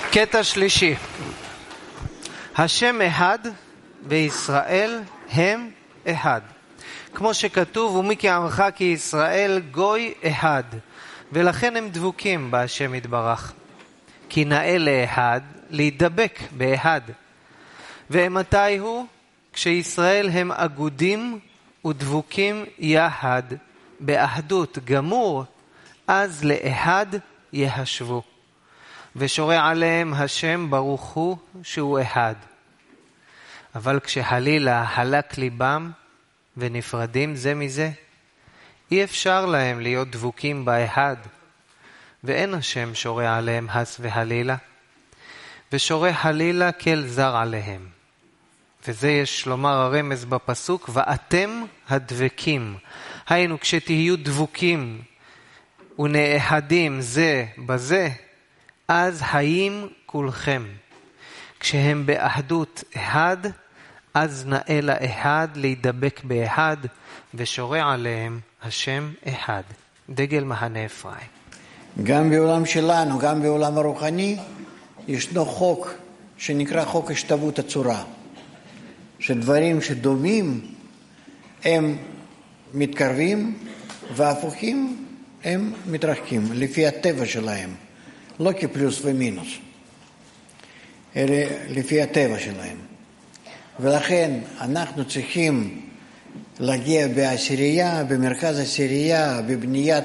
קטע שלישי. השם אחד וישראל הם אחד. כמו שכתוב, ומי כי עמך כי ישראל גוי אחד. ולכן הם דבוקים בהשם יתברך. כי נאה לאחד להידבק באחד. ומתי הוא? כשישראל הם אגודים ודבוקים יחד באחדות גמור, אז לאחד יהשבו. ושורה עליהם השם ברוך הוא שהוא אחד. אבל כשחלילה חלק ליבם ונפרדים זה מזה, אי אפשר להם להיות דבוקים באחד, ואין השם שורה עליהם הס וחלילה, ושורה חלילה כל זר עליהם. וזה יש לומר הרמז בפסוק, ואתם הדבקים. היינו כשתהיו דבוקים ונאחדים זה בזה, אז חיים כולכם. כשהם באחדות אחד, אז נאה לאחד להידבק באחד, ושורה עליהם השם אחד. דגל מחנה אפרים. גם בעולם שלנו, גם בעולם הרוחני, ישנו חוק שנקרא חוק השתוות הצורה. שדברים שדומים הם מתקרבים והפוכים הם מתרחקים לפי הטבע שלהם. לא כפלוס ומינוס, אלא לפי הטבע שלהם. ולכן אנחנו צריכים להגיע בעשירייה, במרכז עשירייה, בבניית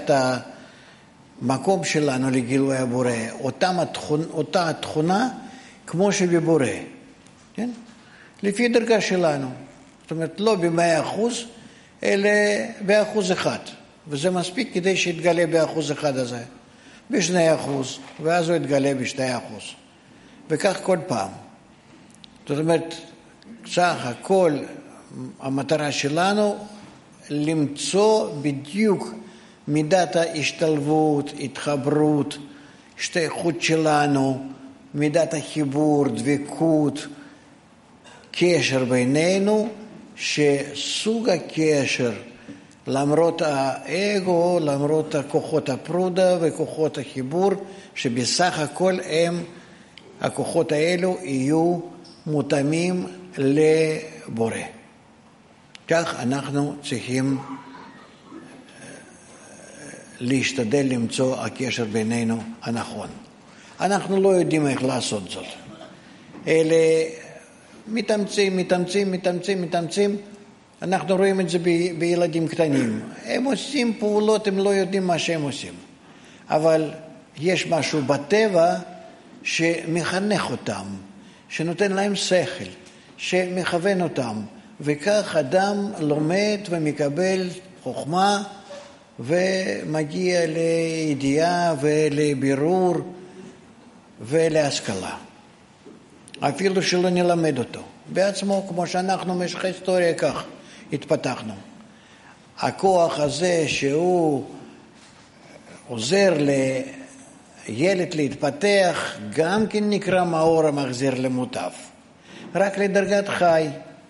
המקום שלנו לגילוי הבורא, אותם התכונה, אותה התכונה כמו שבבורא, כן? לפי דרגה שלנו. זאת אומרת, לא במאה אחוז, אלא באחוז אחד. וזה מספיק כדי שיתגלה באחוז אחד הזה. בשני אחוז, ואז הוא יתגלה בשתי אחוז. וכך כל פעם. זאת אומרת, סך הכל המטרה שלנו למצוא בדיוק מידת ההשתלבות, התחברות, השתייכות שלנו, מידת החיבור, דבקות, קשר בינינו, שסוג הקשר, למרות האגו, למרות כוחות הפרודה וכוחות החיבור, שבסך הכל הם, הכוחות האלו יהיו מותאמים לבורא. כך אנחנו צריכים להשתדל למצוא הקשר בינינו הנכון. אנחנו לא יודעים איך לעשות זאת. אלה מתאמצים, מתאמצים, מתאמצים, מתאמצים. אנחנו רואים את זה ב- בילדים קטנים. הם עושים פעולות, הם לא יודעים מה שהם עושים. אבל יש משהו בטבע שמחנך אותם, שנותן להם שכל, שמכוון אותם. וכך אדם לומד ומקבל חוכמה ומגיע לידיעה ולבירור ולהשכלה. אפילו שלא נלמד אותו. בעצמו, כמו שאנחנו במשך ההיסטוריה כך התפתחנו. הכוח הזה שהוא עוזר לילד להתפתח, גם כן נקרא מאור המחזיר למוטב. רק לדרגת חי.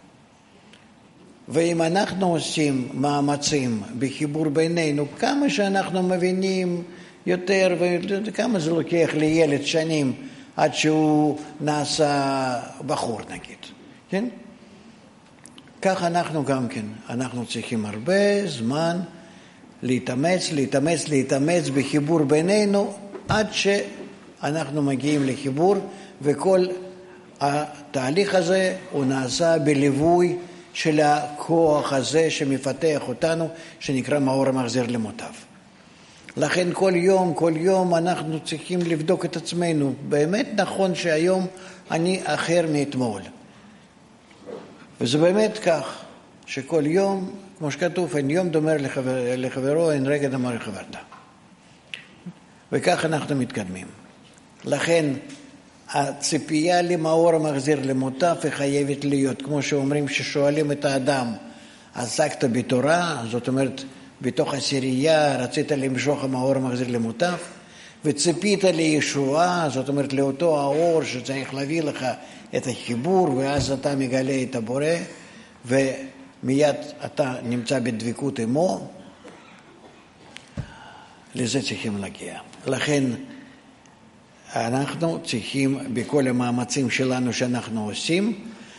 ואם אנחנו עושים מאמצים בחיבור בינינו, כמה שאנחנו מבינים יותר, וכמה זה לוקח לילד שנים עד שהוא נעשה בחור נגיד, כן? כך אנחנו גם כן, אנחנו צריכים הרבה זמן להתאמץ, להתאמץ, להתאמץ בחיבור בינינו, עד שאנחנו מגיעים לחיבור, וכל התהליך הזה הוא נעשה בליווי של הכוח הזה שמפתח אותנו, שנקרא מאור המחזיר למוטב. לכן כל יום, כל יום אנחנו צריכים לבדוק את עצמנו. באמת נכון שהיום אני אחר מאתמול. וזה באמת כך, שכל יום, כמו שכתוב, אין יום דומה לחבר, לחברו, אין רגע דומה לחברתה. וכך אנחנו מתקדמים. לכן הציפייה למאור המחזיר למוטב חייבת להיות, כמו שאומרים ששואלים את האדם, עסקת בתורה, זאת אומרת, בתוך עשירייה רצית למשוך המאור המחזיר למוטב, וציפית לישועה, זאת אומרת לאותו האור שצריך להביא לך את החיבור, ואז אתה מגלה את הבורא, ומיד אתה נמצא בדבקות עמו, לזה צריכים להגיע. לכן אנחנו צריכים בכל המאמצים שלנו שאנחנו עושים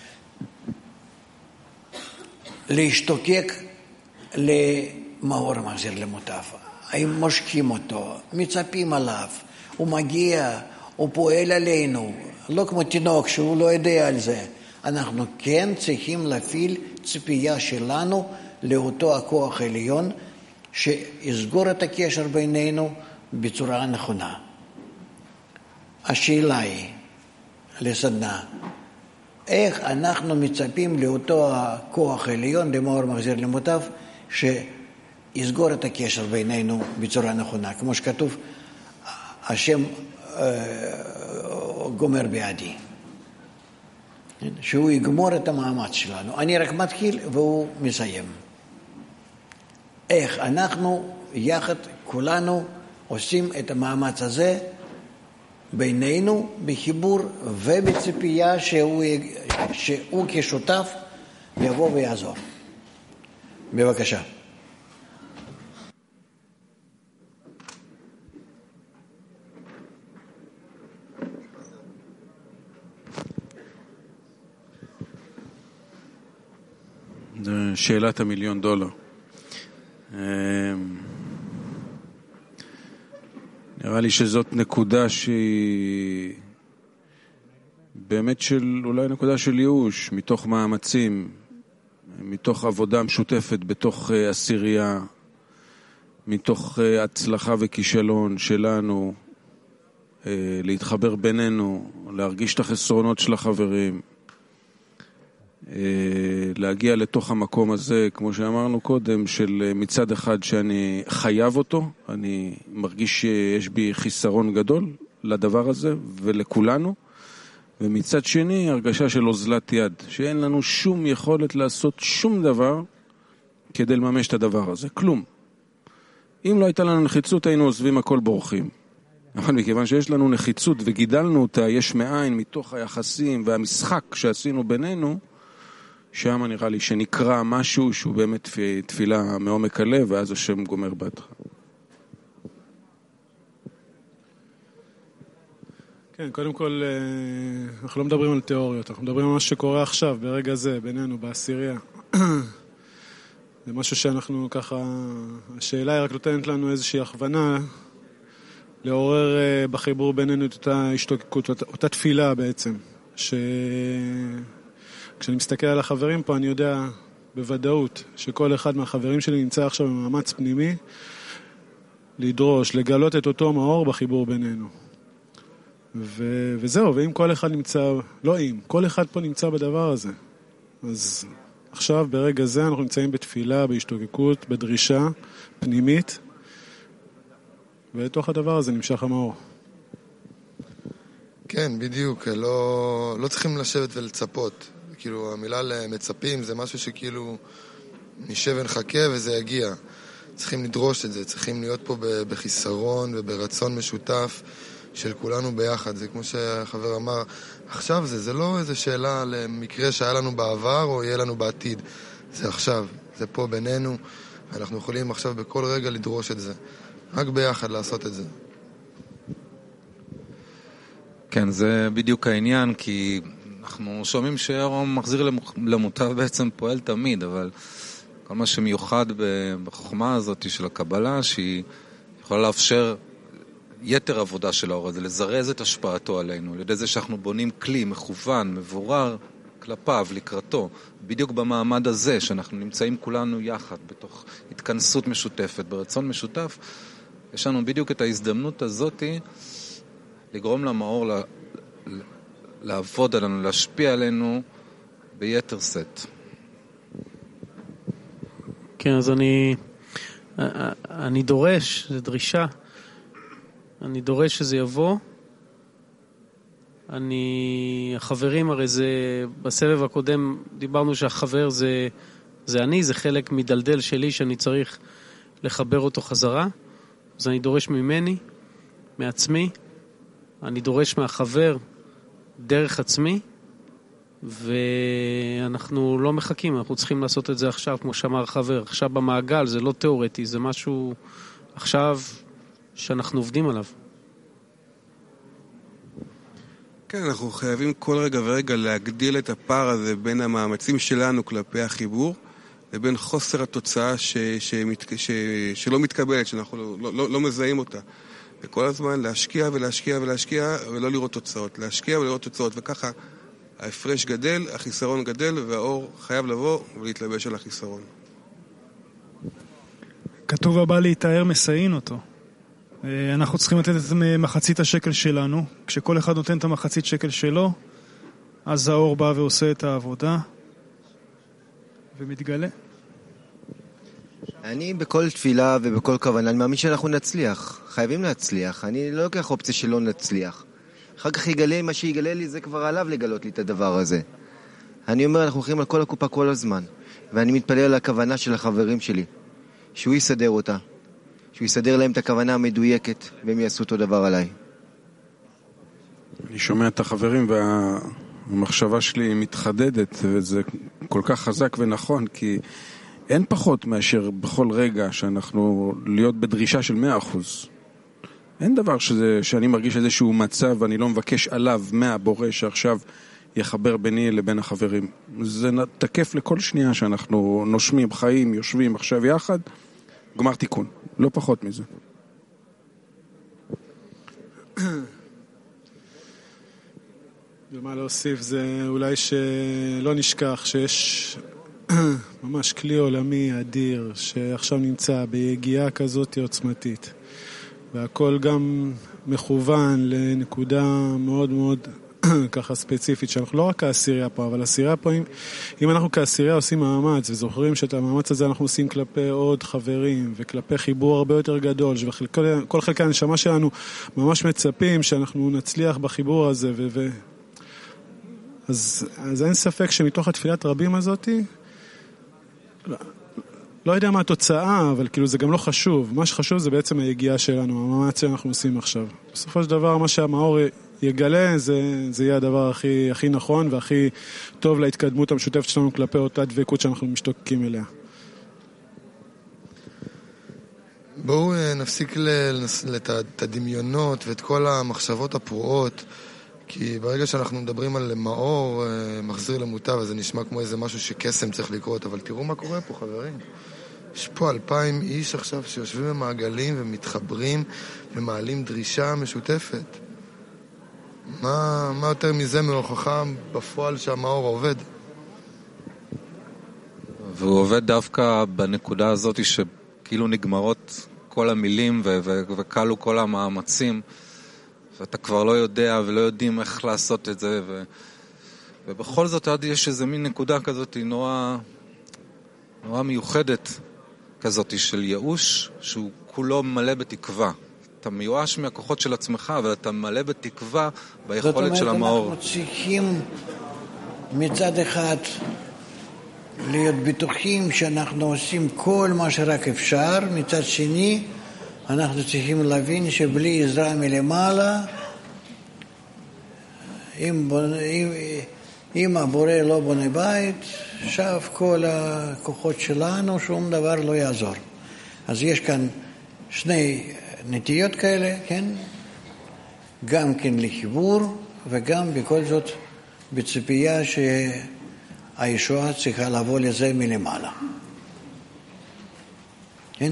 להשתוקק למאור מחזיר למוטב. האם מושכים אותו, מצפים עליו, הוא מגיע, הוא פועל עלינו, לא כמו תינוק שהוא לא יודע על זה. אנחנו כן צריכים להפעיל ציפייה שלנו לאותו הכוח עליון שיסגור את הקשר בינינו בצורה נכונה. השאלה היא לסדנה, איך אנחנו מצפים לאותו הכוח עליון, למאור מחזיר למוטב, שיסגור את הקשר בינינו בצורה נכונה, כמו שכתוב, השם אה, גומר בעדי. שהוא יגמור את המאמץ שלנו. אני רק מתחיל והוא מסיים. איך אנחנו יחד כולנו עושים את המאמץ הזה בינינו בחיבור ובציפייה שהוא, שהוא כשותף יבוא ויעזור. בבקשה. שאלת המיליון דולר. נראה לי שזאת נקודה שהיא באמת של, אולי נקודה של ייאוש, מתוך מאמצים, מתוך עבודה משותפת בתוך עשירייה, מתוך הצלחה וכישלון שלנו, להתחבר בינינו, להרגיש את החסרונות של החברים, להגיע לתוך המקום הזה, כמו שאמרנו קודם, של מצד אחד שאני חייב אותו, אני מרגיש שיש בי חיסרון גדול לדבר הזה ולכולנו, ומצד שני הרגשה של אוזלת יד, שאין לנו שום יכולת לעשות שום דבר כדי לממש את הדבר הזה, כלום. אם לא הייתה לנו נחיצות היינו עוזבים הכל בורחים, אבל מכיוון שיש לנו נחיצות וגידלנו אותה יש מאין מתוך היחסים והמשחק שעשינו בינינו, שם נראה לי שנקרא משהו שהוא באמת תפילה מעומק הלב, ואז השם גומר בעדך. כן, קודם כל, אנחנו לא מדברים על תיאוריות, אנחנו מדברים על מה שקורה עכשיו, ברגע זה, בינינו, בעשירייה. זה משהו שאנחנו ככה, השאלה היא רק נותנת לנו איזושהי הכוונה, לעורר בחיבור בינינו את אותה השתוקקות, אותה תפילה בעצם, ש... כשאני מסתכל על החברים פה, אני יודע בוודאות שכל אחד מהחברים שלי נמצא עכשיו במאמץ פנימי, לדרוש, לגלות את אותו מאור בחיבור בינינו. ו- וזהו, ואם כל אחד נמצא, לא אם, כל אחד פה נמצא בדבר הזה. אז עכשיו, ברגע זה, אנחנו נמצאים בתפילה, בהשתוקקות, בדרישה פנימית, ובתוך הדבר הזה נמשך המאור. כן, בדיוק, לא, לא צריכים לשבת ולצפות. כאילו, המילה למצפים זה משהו שכאילו נשב ונחכה וזה יגיע. צריכים לדרוש את זה, צריכים להיות פה בחיסרון וברצון משותף של כולנו ביחד. זה כמו שהחבר אמר, עכשיו זה, זה לא איזו שאלה למקרה שהיה לנו בעבר או יהיה לנו בעתיד. זה עכשיו, זה פה בינינו, אנחנו יכולים עכשיו בכל רגע לדרוש את זה. רק ביחד לעשות את זה. כן, זה בדיוק העניין, כי אנחנו שומעים שהאור מחזיר למוטב בעצם פועל תמיד, אבל כל מה שמיוחד בחוכמה הזאת של הקבלה, שהיא יכולה לאפשר יתר עבודה של האור הזה, לזרז את השפעתו עלינו, על ידי זה שאנחנו בונים כלי מכוון, מבורר כלפיו, לקראתו, בדיוק במעמד הזה, שאנחנו נמצאים כולנו יחד, בתוך התכנסות משותפת, ברצון משותף, יש לנו בדיוק את ההזדמנות הזאת לגרום למאור ל... לעבוד עלינו, להשפיע עלינו ביתר סט. כן, אז אני אני דורש, זו דרישה, אני דורש שזה יבוא. אני, החברים, הרי זה, בסבב הקודם דיברנו שהחבר זה, זה אני, זה חלק מדלדל שלי שאני צריך לחבר אותו חזרה. אז אני דורש ממני, מעצמי, אני דורש מהחבר דרך עצמי, ואנחנו לא מחכים, אנחנו צריכים לעשות את זה עכשיו, כמו שאמר חבר, עכשיו במעגל, זה לא תיאורטי, זה משהו עכשיו שאנחנו עובדים עליו. כן, אנחנו חייבים כל רגע ורגע להגדיל את הפער הזה בין המאמצים שלנו כלפי החיבור, לבין חוסר התוצאה ש, שמת, ש, שלא מתקבלת, שאנחנו לא, לא, לא מזהים אותה. וכל הזמן להשקיע ולהשקיע ולהשקיע ולא לראות תוצאות. להשקיע ולראות תוצאות, וככה ההפרש גדל, החיסרון גדל, והאור חייב לבוא ולהתלבש על החיסרון. כתוב הבא להתאר מסעין אותו. אנחנו צריכים לתת את מחצית השקל שלנו. כשכל אחד נותן את המחצית שקל שלו, אז האור בא ועושה את העבודה ומתגלה. אני בכל תפילה ובכל כוונה, אני מאמין שאנחנו נצליח. חייבים להצליח. אני לא לוקח אופציה שלא נצליח. אחר כך יגלה, מה שיגלה לי זה כבר עליו לגלות לי את הדבר הזה. אני אומר, אנחנו הולכים על כל הקופה כל הזמן. ואני מתפלל על הכוונה של החברים שלי. שהוא יסדר אותה. שהוא יסדר להם את הכוונה המדויקת, והם יעשו אותו דבר עליי. אני שומע את החברים והמחשבה שלי מתחדדת, וזה כל כך חזק ונכון, כי אין פחות מאשר בכל רגע שאנחנו להיות בדרישה של מאה אחוז. אין דבר שזה, שאני מרגיש איזשהו מצב ואני לא מבקש עליו מהבורא שעכשיו יחבר ביני לבין החברים. זה תקף לכל שנייה שאנחנו נושמים, חיים, יושבים עכשיו יחד, גמר תיקון, לא פחות מזה. ומה להוסיף זה אולי שלא נשכח שיש ממש כלי עולמי אדיר שעכשיו נמצא ביגיעה כזאת עוצמתית, והכל גם מכוון לנקודה מאוד מאוד ככה ספציפית, שאנחנו לא רק כעשירייה פה, אבל עשירייה פה, אם, אם אנחנו כעשירייה עושים מאמץ, וזוכרים שאת המאמץ הזה אנחנו עושים כלפי עוד חברים, וכלפי חיבור הרבה יותר גדול, וכל חלקי הנשמה שלנו ממש מצפים שאנחנו נצליח בחיבור הזה, ו... ו... אז, אז אין ספק שמתוך התפילת רבים הזאת, לא, לא יודע מה התוצאה, אבל כאילו זה גם לא חשוב. מה שחשוב זה בעצם היגיעה שלנו, המאמץ שאנחנו עושים עכשיו. בסופו של דבר, מה שהמאור יגלה, זה, זה יהיה הדבר הכי, הכי נכון והכי טוב להתקדמות המשותפת שלנו כלפי אותה דבקות שאנחנו משתוקקים אליה. בואו נפסיק את הדמיונות ואת כל המחשבות הפרועות, כי ברגע שאנחנו מדברים על מאור מחזיר למוטב, אז זה נשמע כמו איזה משהו שקסם צריך לקרות, אבל תראו מה קורה פה, חברים. יש פה אלפיים איש עכשיו שיושבים במעגלים ומתחברים ומעלים דרישה משותפת. מה, מה יותר מזה מהוכחה בפועל שהמאור עובד? והוא עובד דווקא בנקודה הזאת שכאילו נגמרות כל המילים ו- ו- וקלו כל המאמצים, ואתה כבר לא יודע ולא יודעים איך לעשות את זה, ו- ובכל זאת עד יש איזה מין נקודה כזאת נורא, נורא מיוחדת כזאת של ייאוש, שהוא כולו מלא בתקווה. אתה מיואש מהכוחות של עצמך, אבל אתה מלא בתקווה ביכולת של המאור. זאת אומרת, אנחנו צריכים מצד אחד להיות בטוחים שאנחנו עושים כל מה שרק אפשר, מצד שני אנחנו צריכים להבין שבלי עזרה מלמעלה, אם, אם, אם הבורא לא בונה בית, שב כל הכוחות שלנו, שום דבר לא יעזור. אז יש כאן שני נטיות כאלה, כן? גם כן לחיבור, וגם בכל זאת בציפייה שהישועה צריכה לבוא לזה מלמעלה. כן?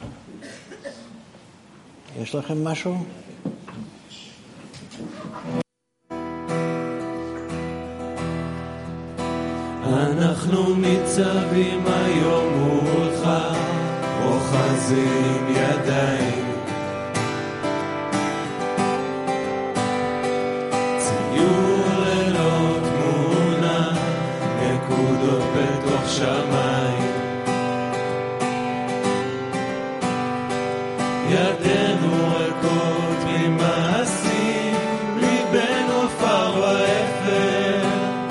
יש לכם משהו? אנחנו ניצבים היום מולך, אוחזים ידיים, ציור ללא תמונה, נקודות בתוך שמיים, ידינו ריקות ממעשים, ליבנו עפר ואפר,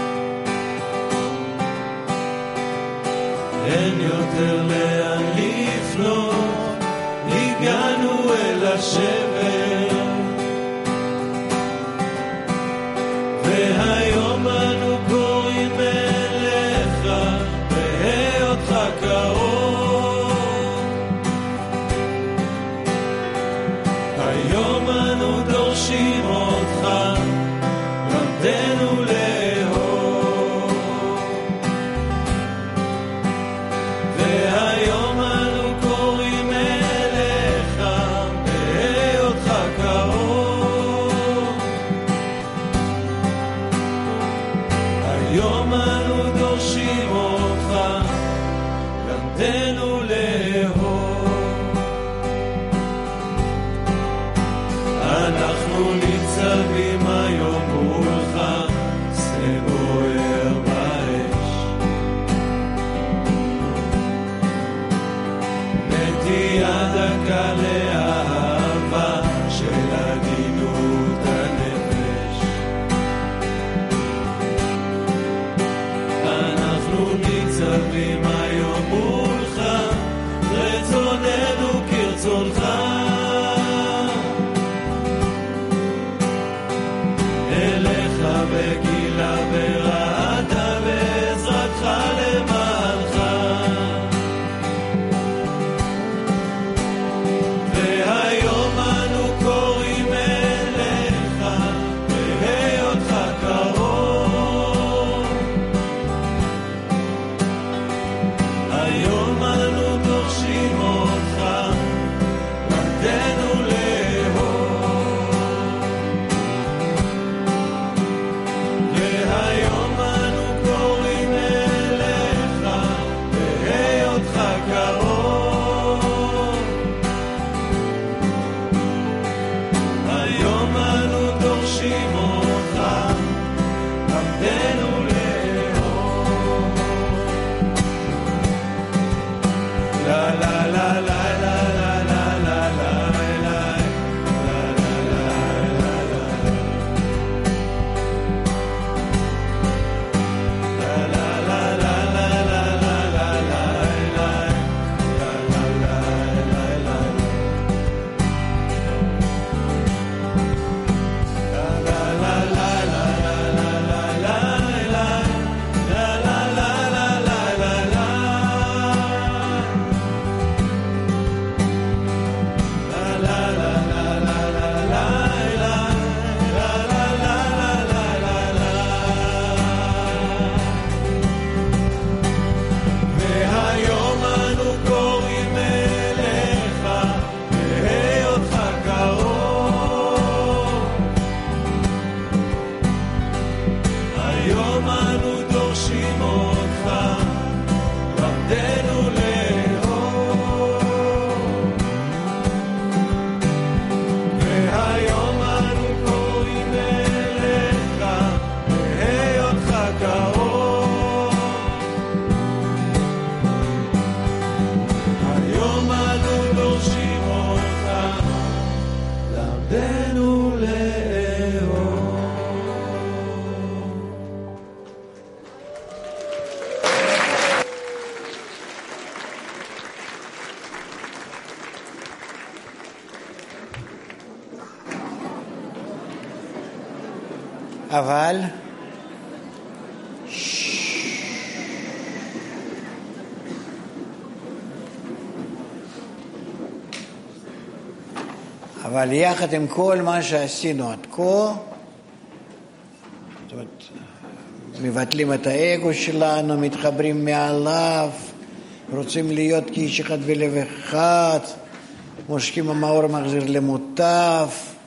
אין יותר לאן לפנות, הגענו אל השבר, והיום אנו קוראים אליך, בהיותך קרוב. היום אנו דורשים אותך, למדנו לאהוב. אנחנו ניצבים היום מולך, שדה בוער באש. נטייה דקה לאהבה של עדינות הנפש. אנחנו ניצבים היום מולך, רצוננו כרצונך. בגילה ברעת בעזרתך למענך. והיום אנו קוראים אליך בהיותך קרוב. היום אנו דורשים אותך, למדנו אבל אבל יחד עם כל מה שעשינו עד כה, זאת אומרת, מבטלים את האגו שלנו, מתחברים מעליו, רוצים להיות כאיש אחד בלב אחד, מושכים המאור מחזיר למוטב,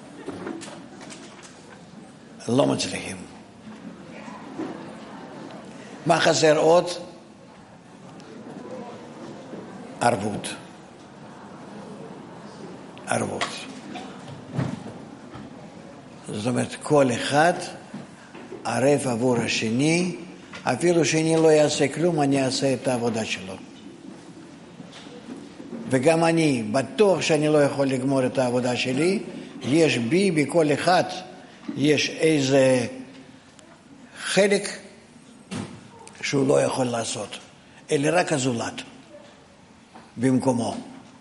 לא מצליחים. מה חסר עוד? ערבות. ערבות. זאת אומרת, כל אחד ערב עבור השני, אפילו שאני לא אעשה כלום, אני אעשה את העבודה שלו. וגם אני בטוח שאני לא יכול לגמור את העבודה שלי, יש בי, בכל אחד, יש איזה חלק שהוא לא יכול לעשות, אלא רק הזולת במקומו.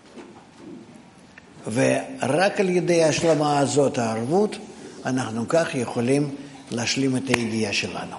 ורק על ידי השלמה הזאת, הערבות, אנחנו כך יכולים להשלים את היגיעה שלנו.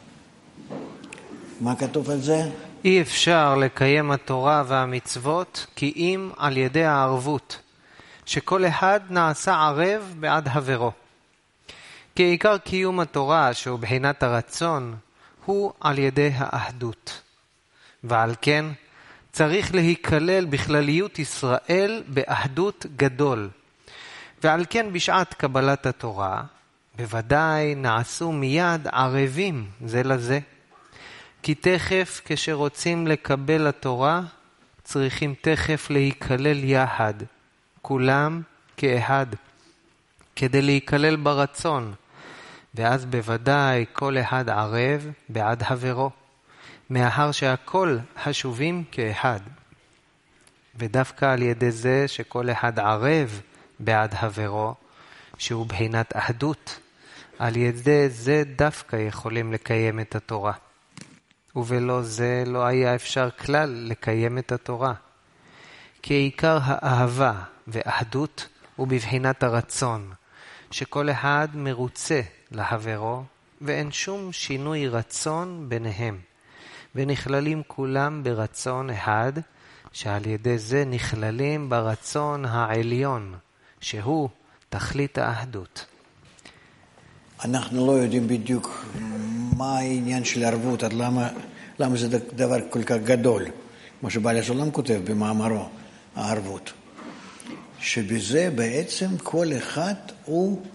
מה כתוב על זה? אי אפשר לקיים התורה והמצוות כי אם על ידי הערבות, שכל אחד נעשה ערב בעד חברו. כי עיקר קיום התורה שהוא בחינת הרצון הוא על ידי האחדות. ועל כן צריך להיכלל בכלליות ישראל באחדות גדול. ועל כן בשעת קבלת התורה בוודאי נעשו מיד ערבים זה לזה. כי תכף כשרוצים לקבל התורה צריכים תכף להיכלל יחד, כולם כאחד, כדי להיכלל ברצון, ואז בוודאי כל אחד ערב בעד חברו, מאחר שהכל חשובים כאחד. ודווקא על ידי זה שכל אחד ערב בעד חברו, שהוא בחינת אחדות, על ידי זה דווקא יכולים לקיים את התורה. ובלא זה לא היה אפשר כלל לקיים את התורה. כי עיקר האהבה ואחדות הוא בבחינת הרצון, שכל אחד מרוצה לחברו, ואין שום שינוי רצון ביניהם, ונכללים כולם ברצון אחד, שעל ידי זה נכללים ברצון העליון, שהוא תכלית האחדות. אנחנו לא יודעים בדיוק מה העניין של ערבות, עד למה, למה זה דבר כל כך גדול, כמו שבעל הסולם כותב במאמרו, הערבות. שבזה בעצם כל אחד הוא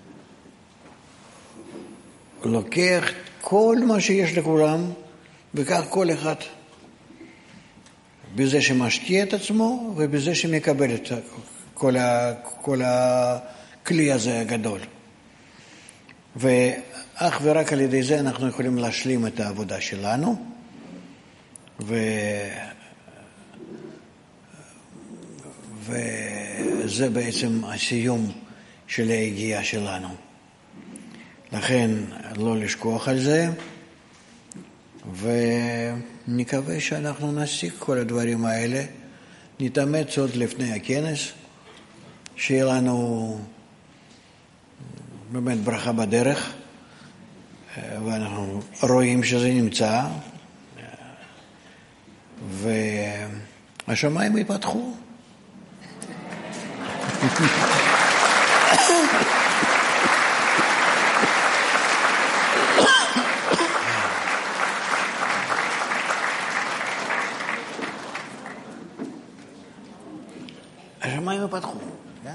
לוקח כל מה שיש לכולם, וכך כל אחד בזה שמשקיע את עצמו ובזה שמקבל את כל, ה, כל הכלי הזה הגדול. ואך ורק על ידי זה אנחנו יכולים להשלים את העבודה שלנו, ו... וזה בעצם הסיום של ההגיעה שלנו. לכן לא לשכוח על זה, ונקווה שאנחנו נשיג כל הדברים האלה. נתאמץ עוד לפני הכנס, שיהיה לנו באמת ברכה בדרך, ואנחנו רואים שזה נמצא, והשמיים ייפתחו. השמיים ייפתחו, כן?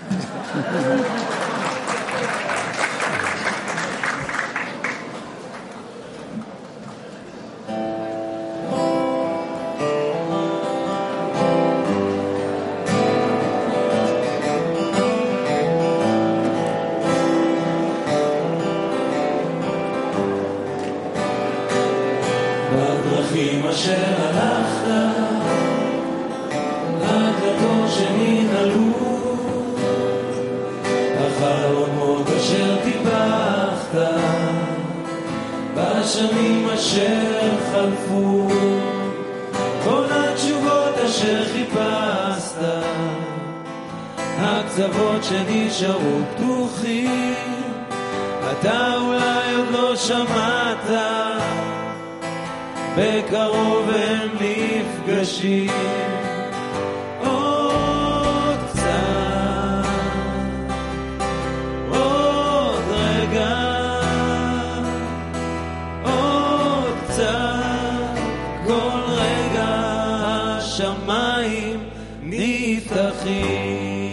בדרכים אשר הלכת, הדלתות שננעלו, החלומות אשר טיפחת, בשנים אשר חלפו, כל התשובות אשר חיפשת, הקצוות שנשארו פתוחים, אתה אולי עוד לא שמעת, בקרוב הם נפגשים. עוד קצת, עוד רגע, עוד קצת, כל רגע השמיים נפתחים.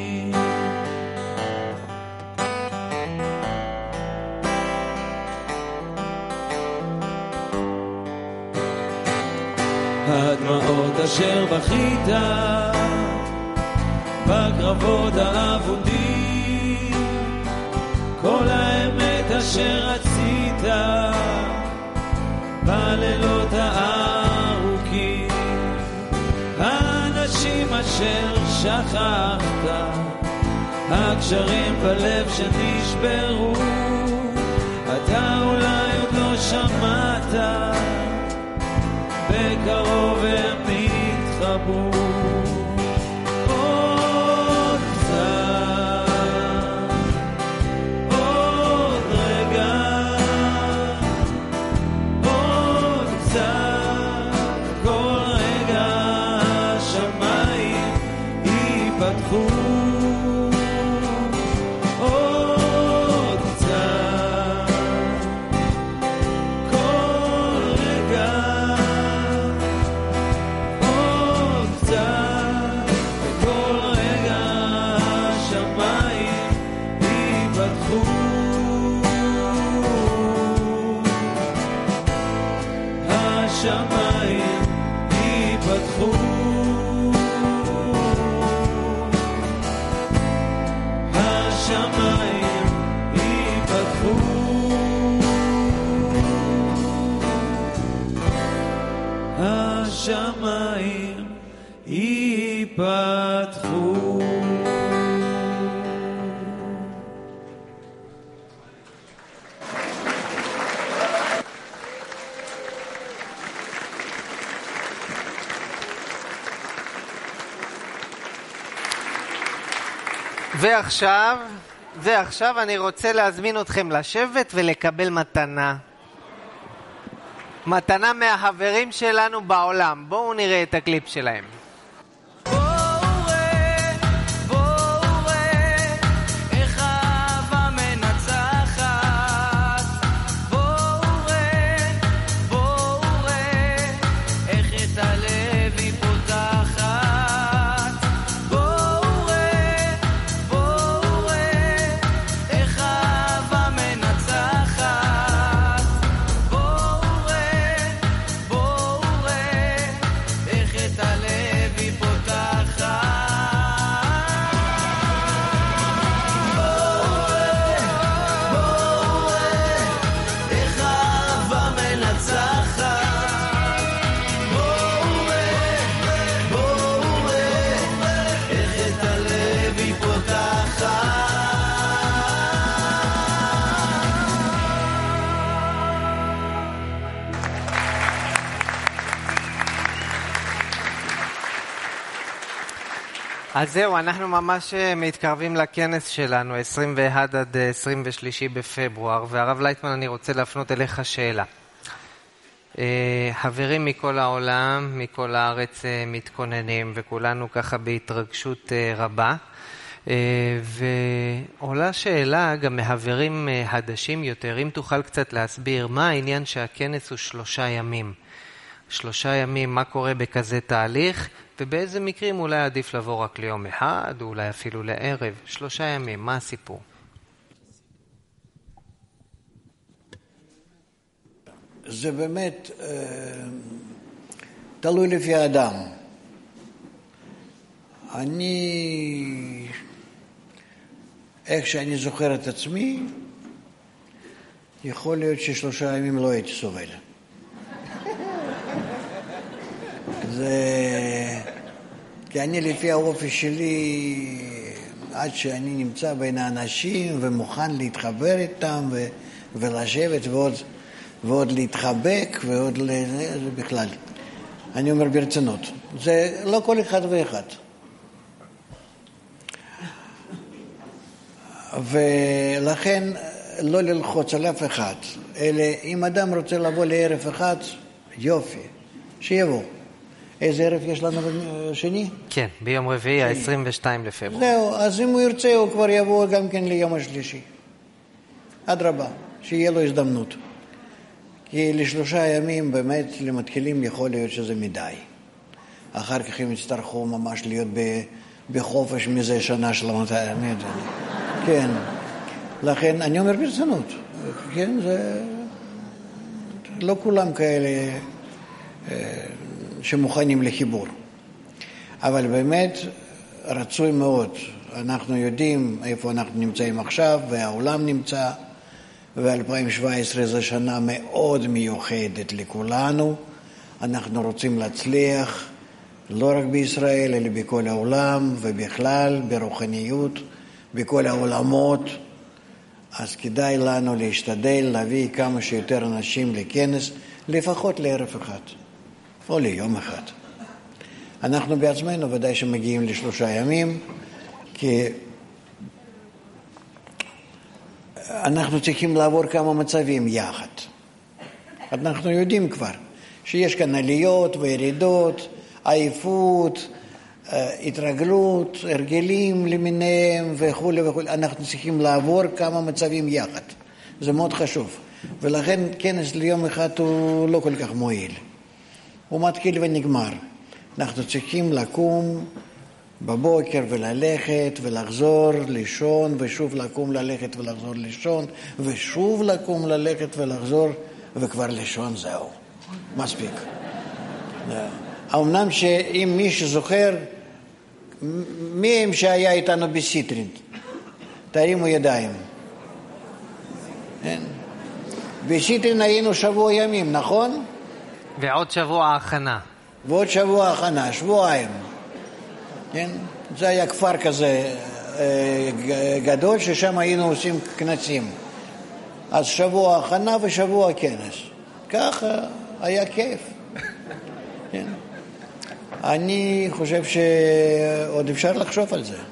הדמעות אשר בכית בקרבות האבודים, כל האמת אשר רצית בלילות הארוכים, האנשים אשר שכחת, הקשרים בלב שנשברו, אתה אולי עוד לא שמעת, בקרוב הם יתחברו. עוד קצת, עוד רגע, עוד קצת, כל רגע השמיים ייפתחו. עוד קצת, כל רגע, השמיים ייפתחו. השמיים ייפתחו. ועכשיו, ועכשיו אני רוצה להזמין אתכם לשבת ולקבל מתנה. מתנה מהחברים שלנו בעולם. בואו נראה את הקליפ שלהם. אז זהו, אנחנו ממש מתקרבים לכנס שלנו, עשרים ואחד עד עשרים ושלוש בפברואר, והרב לייטמן, אני רוצה להפנות אליך שאלה. חברים מכל העולם, מכל הארץ מתכוננים, וכולנו ככה בהתרגשות רבה, ועולה שאלה גם מהחברים חדשים יותר, אם תוכל קצת להסביר מה העניין שהכנס הוא שלושה ימים. שלושה ימים, מה קורה בכזה תהליך, ובאיזה מקרים אולי עדיף לבוא רק ליום אחד, או אולי אפילו לערב. שלושה ימים, מה הסיפור? זה באמת אה, תלוי לפי האדם. אני, איך שאני זוכר את עצמי, יכול להיות ששלושה ימים לא הייתי סובל. זה... כי אני לפי האופי שלי, עד שאני נמצא בין האנשים ומוכן להתחבר איתם ו... ולשבת ועוד, ועוד להתחבק ועוד ל... זה בכלל. אני אומר ברצינות. זה לא כל אחד ואחד. ולכן לא ללחוץ על אף אחד. אלא אם אדם רוצה לבוא לערב אחד, יופי, שיבוא. איזה ערב יש לנו שני? כן, ביום רביעי, ה-עשרים ושניים לפברואר. זהו, אז אם הוא ירצה, הוא כבר יבוא גם כן ליום השלישי. עד רבה, שיהיה לו הזדמנות. כי לשלושה ימים באמת למתחילים יכול להיות שזה מדי. אחר כך הם יצטרכו ממש להיות בחופש מזה שנה של המתי ימים. כן, לכן אני אומר ברצינות. כן, זה... לא כולם כאלה... שמוכנים לחיבור. אבל באמת רצוי מאוד. אנחנו יודעים איפה אנחנו נמצאים עכשיו, והעולם נמצא, ו-אלפיים שבע עשרה זו שנה מאוד מיוחדת לכולנו. אנחנו רוצים להצליח, לא רק בישראל, אלא בכל העולם, ובכלל, ברוחניות, בכל העולמות. אז כדאי לנו להשתדל להביא כמה שיותר אנשים לכנס, לפחות לערב אחד. או ליום אחד. אנחנו בעצמנו ודאי שמגיעים לשלושה ימים, כי אנחנו צריכים לעבור כמה מצבים יחד. אנחנו יודעים כבר שיש כאן עליות וירידות, עייפות, התרגלות, הרגלים למיניהם וכו' וכו'. אנחנו צריכים לעבור כמה מצבים יחד. זה מאוד חשוב. ולכן כנס ליום אחד הוא לא כל כך מועיל. הוא מתחיל ונגמר. אנחנו צריכים לקום בבוקר וללכת ולחזור לישון, ושוב לקום ללכת ולחזור לישון, ושוב לקום ללכת ולחזור, וכבר לישון זהו. מספיק. אמנם שאם מי שזוכר, מי הם שהיה איתנו בסיטרין? תרימו ידיים. בסיטרין היינו שבוע ימים, נכון? ועוד שבוע הכנה. ועוד שבוע הכנה, שבועיים. כן? זה היה כפר כזה גדול ששם היינו עושים כנסים. אז שבוע הכנה ושבוע כנס. ככה היה כיף. כן? אני חושב שעוד אפשר לחשוב על זה.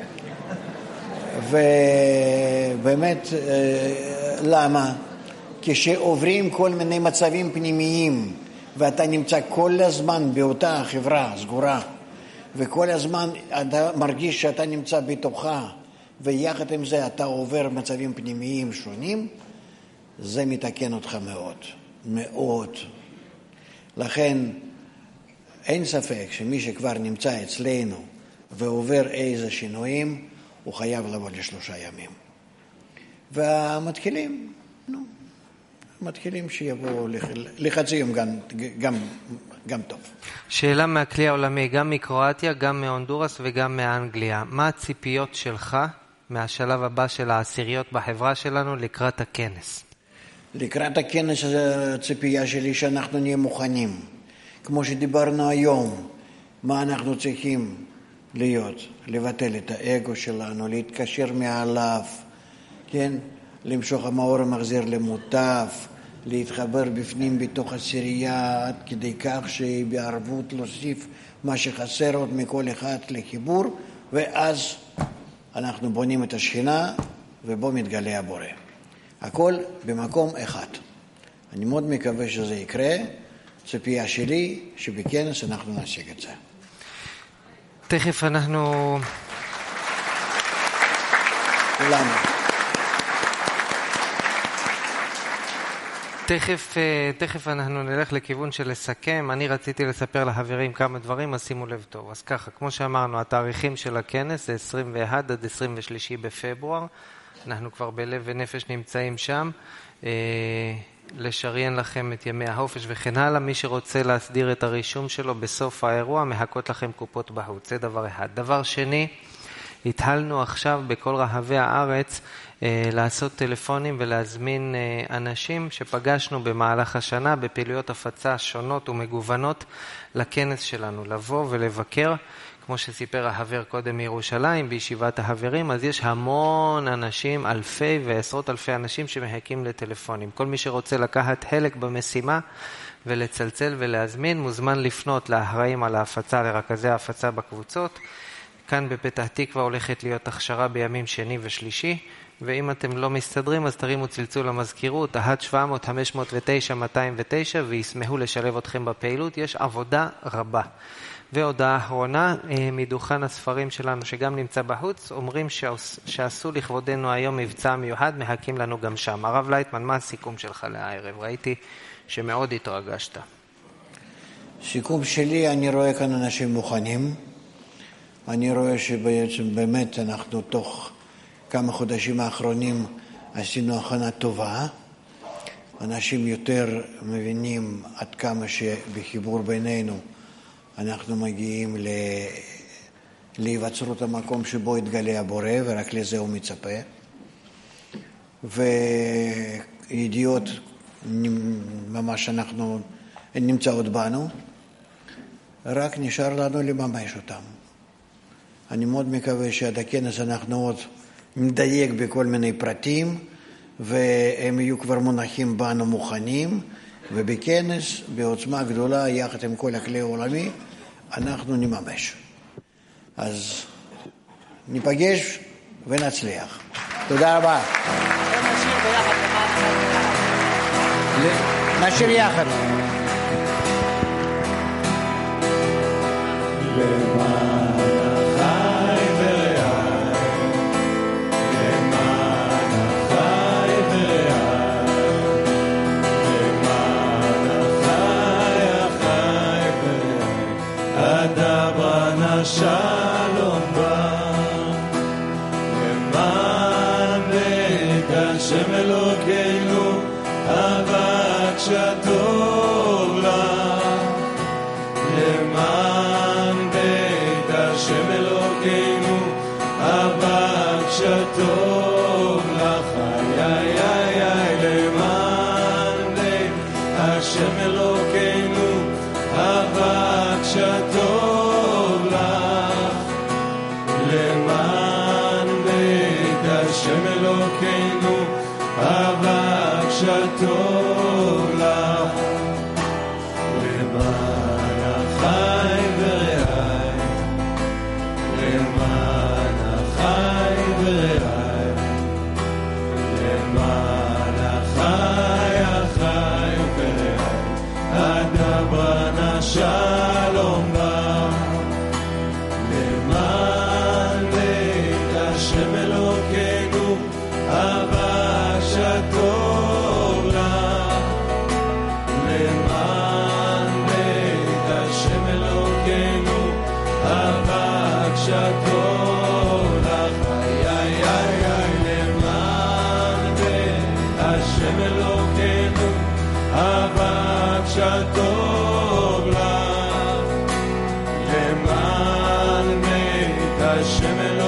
ובאמת, למה? כשעוברים כל מיני מצבים פנימיים ואתה נמצא כל הזמן באותה חברה סגורה וכל הזמן אתה מרגיש שאתה נמצא בתוכה ויחד עם זה אתה עובר מצבים פנימיים שונים, זה מתקן אותך מאוד, מאוד. לכן אין ספק שמי שכבר נמצא אצלנו ועובר איזה שינויים, הוא חייב לבוא לשלושה ימים. והמתחילים, נו, מתחילים שיבואו לחצי יום גם, גם, גם טוב. שאלה מהכלי העולמי, גם מקרואטיה, גם מהונדורס וגם מאנגליה. מה הציפיות שלך מהשלב הבא של העשיריות בחברה שלנו לקראת הכנס? לקראת הכנס הציפייה שלי שאנחנו נהיה מוכנים. כמו שדיברנו היום, מה אנחנו צריכים להיות? לבטל את האגו שלנו, להתקשר מעליו, כן? למשוך המאור המחזיר למוטף, להתחבר בפנים בתוך עשירייה עד כדי כך שבערבות להוסיף מה שחסר עוד מכל אחד לחיבור, ואז אנחנו בונים את השכינה ובו מתגלה הבורא. הכל במקום אחד. אני מאוד מקווה שזה יקרה. ציפייה שלי שבכנס אנחנו נשיג את זה. תכף אנחנו... כולנו. תכף, תכף אנחנו נלך לכיוון של לסכם. אני רציתי לספר לחברים כמה דברים, אז שימו לב טוב. אז ככה, כמו שאמרנו, התאריכים של הכנס זה עשרים ואחד עד עשרים ושלושה בפברואר. אנחנו כבר בלב ונפש נמצאים שם. לשריין לכם את ימי החופש וכן הלאה. מי שרוצה להסדיר את הרישום שלו בסוף האירוע, מחכות לכם קופות בחוץ. זה דבר אחד. דבר שני, התחלנו עכשיו בכל רחבי הארץ אה, לעשות טלפונים ולהזמין אה, אנשים שפגשנו במהלך השנה בפעילויות הפצה שונות ומגוונות לכנס שלנו, לבוא ולבקר. כמו שסיפר החבר קודם מירושלים בישיבת החברים, אז יש המון אנשים, אלפי ועשרות אלפי אנשים שמחכים לטלפונים. כל מי שרוצה לקחת חלק במשימה ולצלצל ולהזמין, מוזמן לפנות לאחראים על ההפצה, לרכזי ההפצה בקבוצות. כאן בפתח תקווה הולכת להיות הכשרה בימים שני ושלישי, ואם אתם לא מסתדרים אז תרימו צלצול למזכירות, אחת שבע מאות חמש מאות ותשע מאתיים ותשע, וישמחו לשלב אתכם בפעילות. יש עבודה רבה. והודעה האחרונה מדוכן הספרים שלנו שגם נמצא בחוץ, אומרים שעשו לכבודנו היום מבצע מיוחד, מחכים לנו גם שם. הרב לייטמן, מה הסיכום שלך לערב? ראיתי שמאוד התרגשת. סיכום שלי, אני רואה כאן אנשים מוכנים. אני רואה שבעצם באמת אנחנו תוך כמה חודשים האחרונים עשינו הכנה טובה. אנשים יותר מבינים עד כמה שבחיבור בינינו אנחנו מגיעים ל... להיווצרות המקום שבו יתגלה הבורא, ורק לזה הוא מצפה. וידיעות ממש אנחנו נמצאות בנו, רק נשאר לנו לממש אותם. אני מאוד מקווה שעד הכנס אנחנו עוד נדייק בכל מיני פרטים, והם יהיו כבר מונחים בנו מוכנים, ובכנס, בעוצמה גדולה, יחד עם כל הכלי העולמי, אנחנו נממש. אז ניפגש ונצליח. תודה רבה. נשיר ביחד למען נשיר יחד. שלום בא למען בית השם אלוקינו הבקשתו לה למען בית השם אלוקינו הבקשתו לה חיי איי איי למען בית השם אלוקינו הבקשתו שטוב לך למען בית השם אלוהינו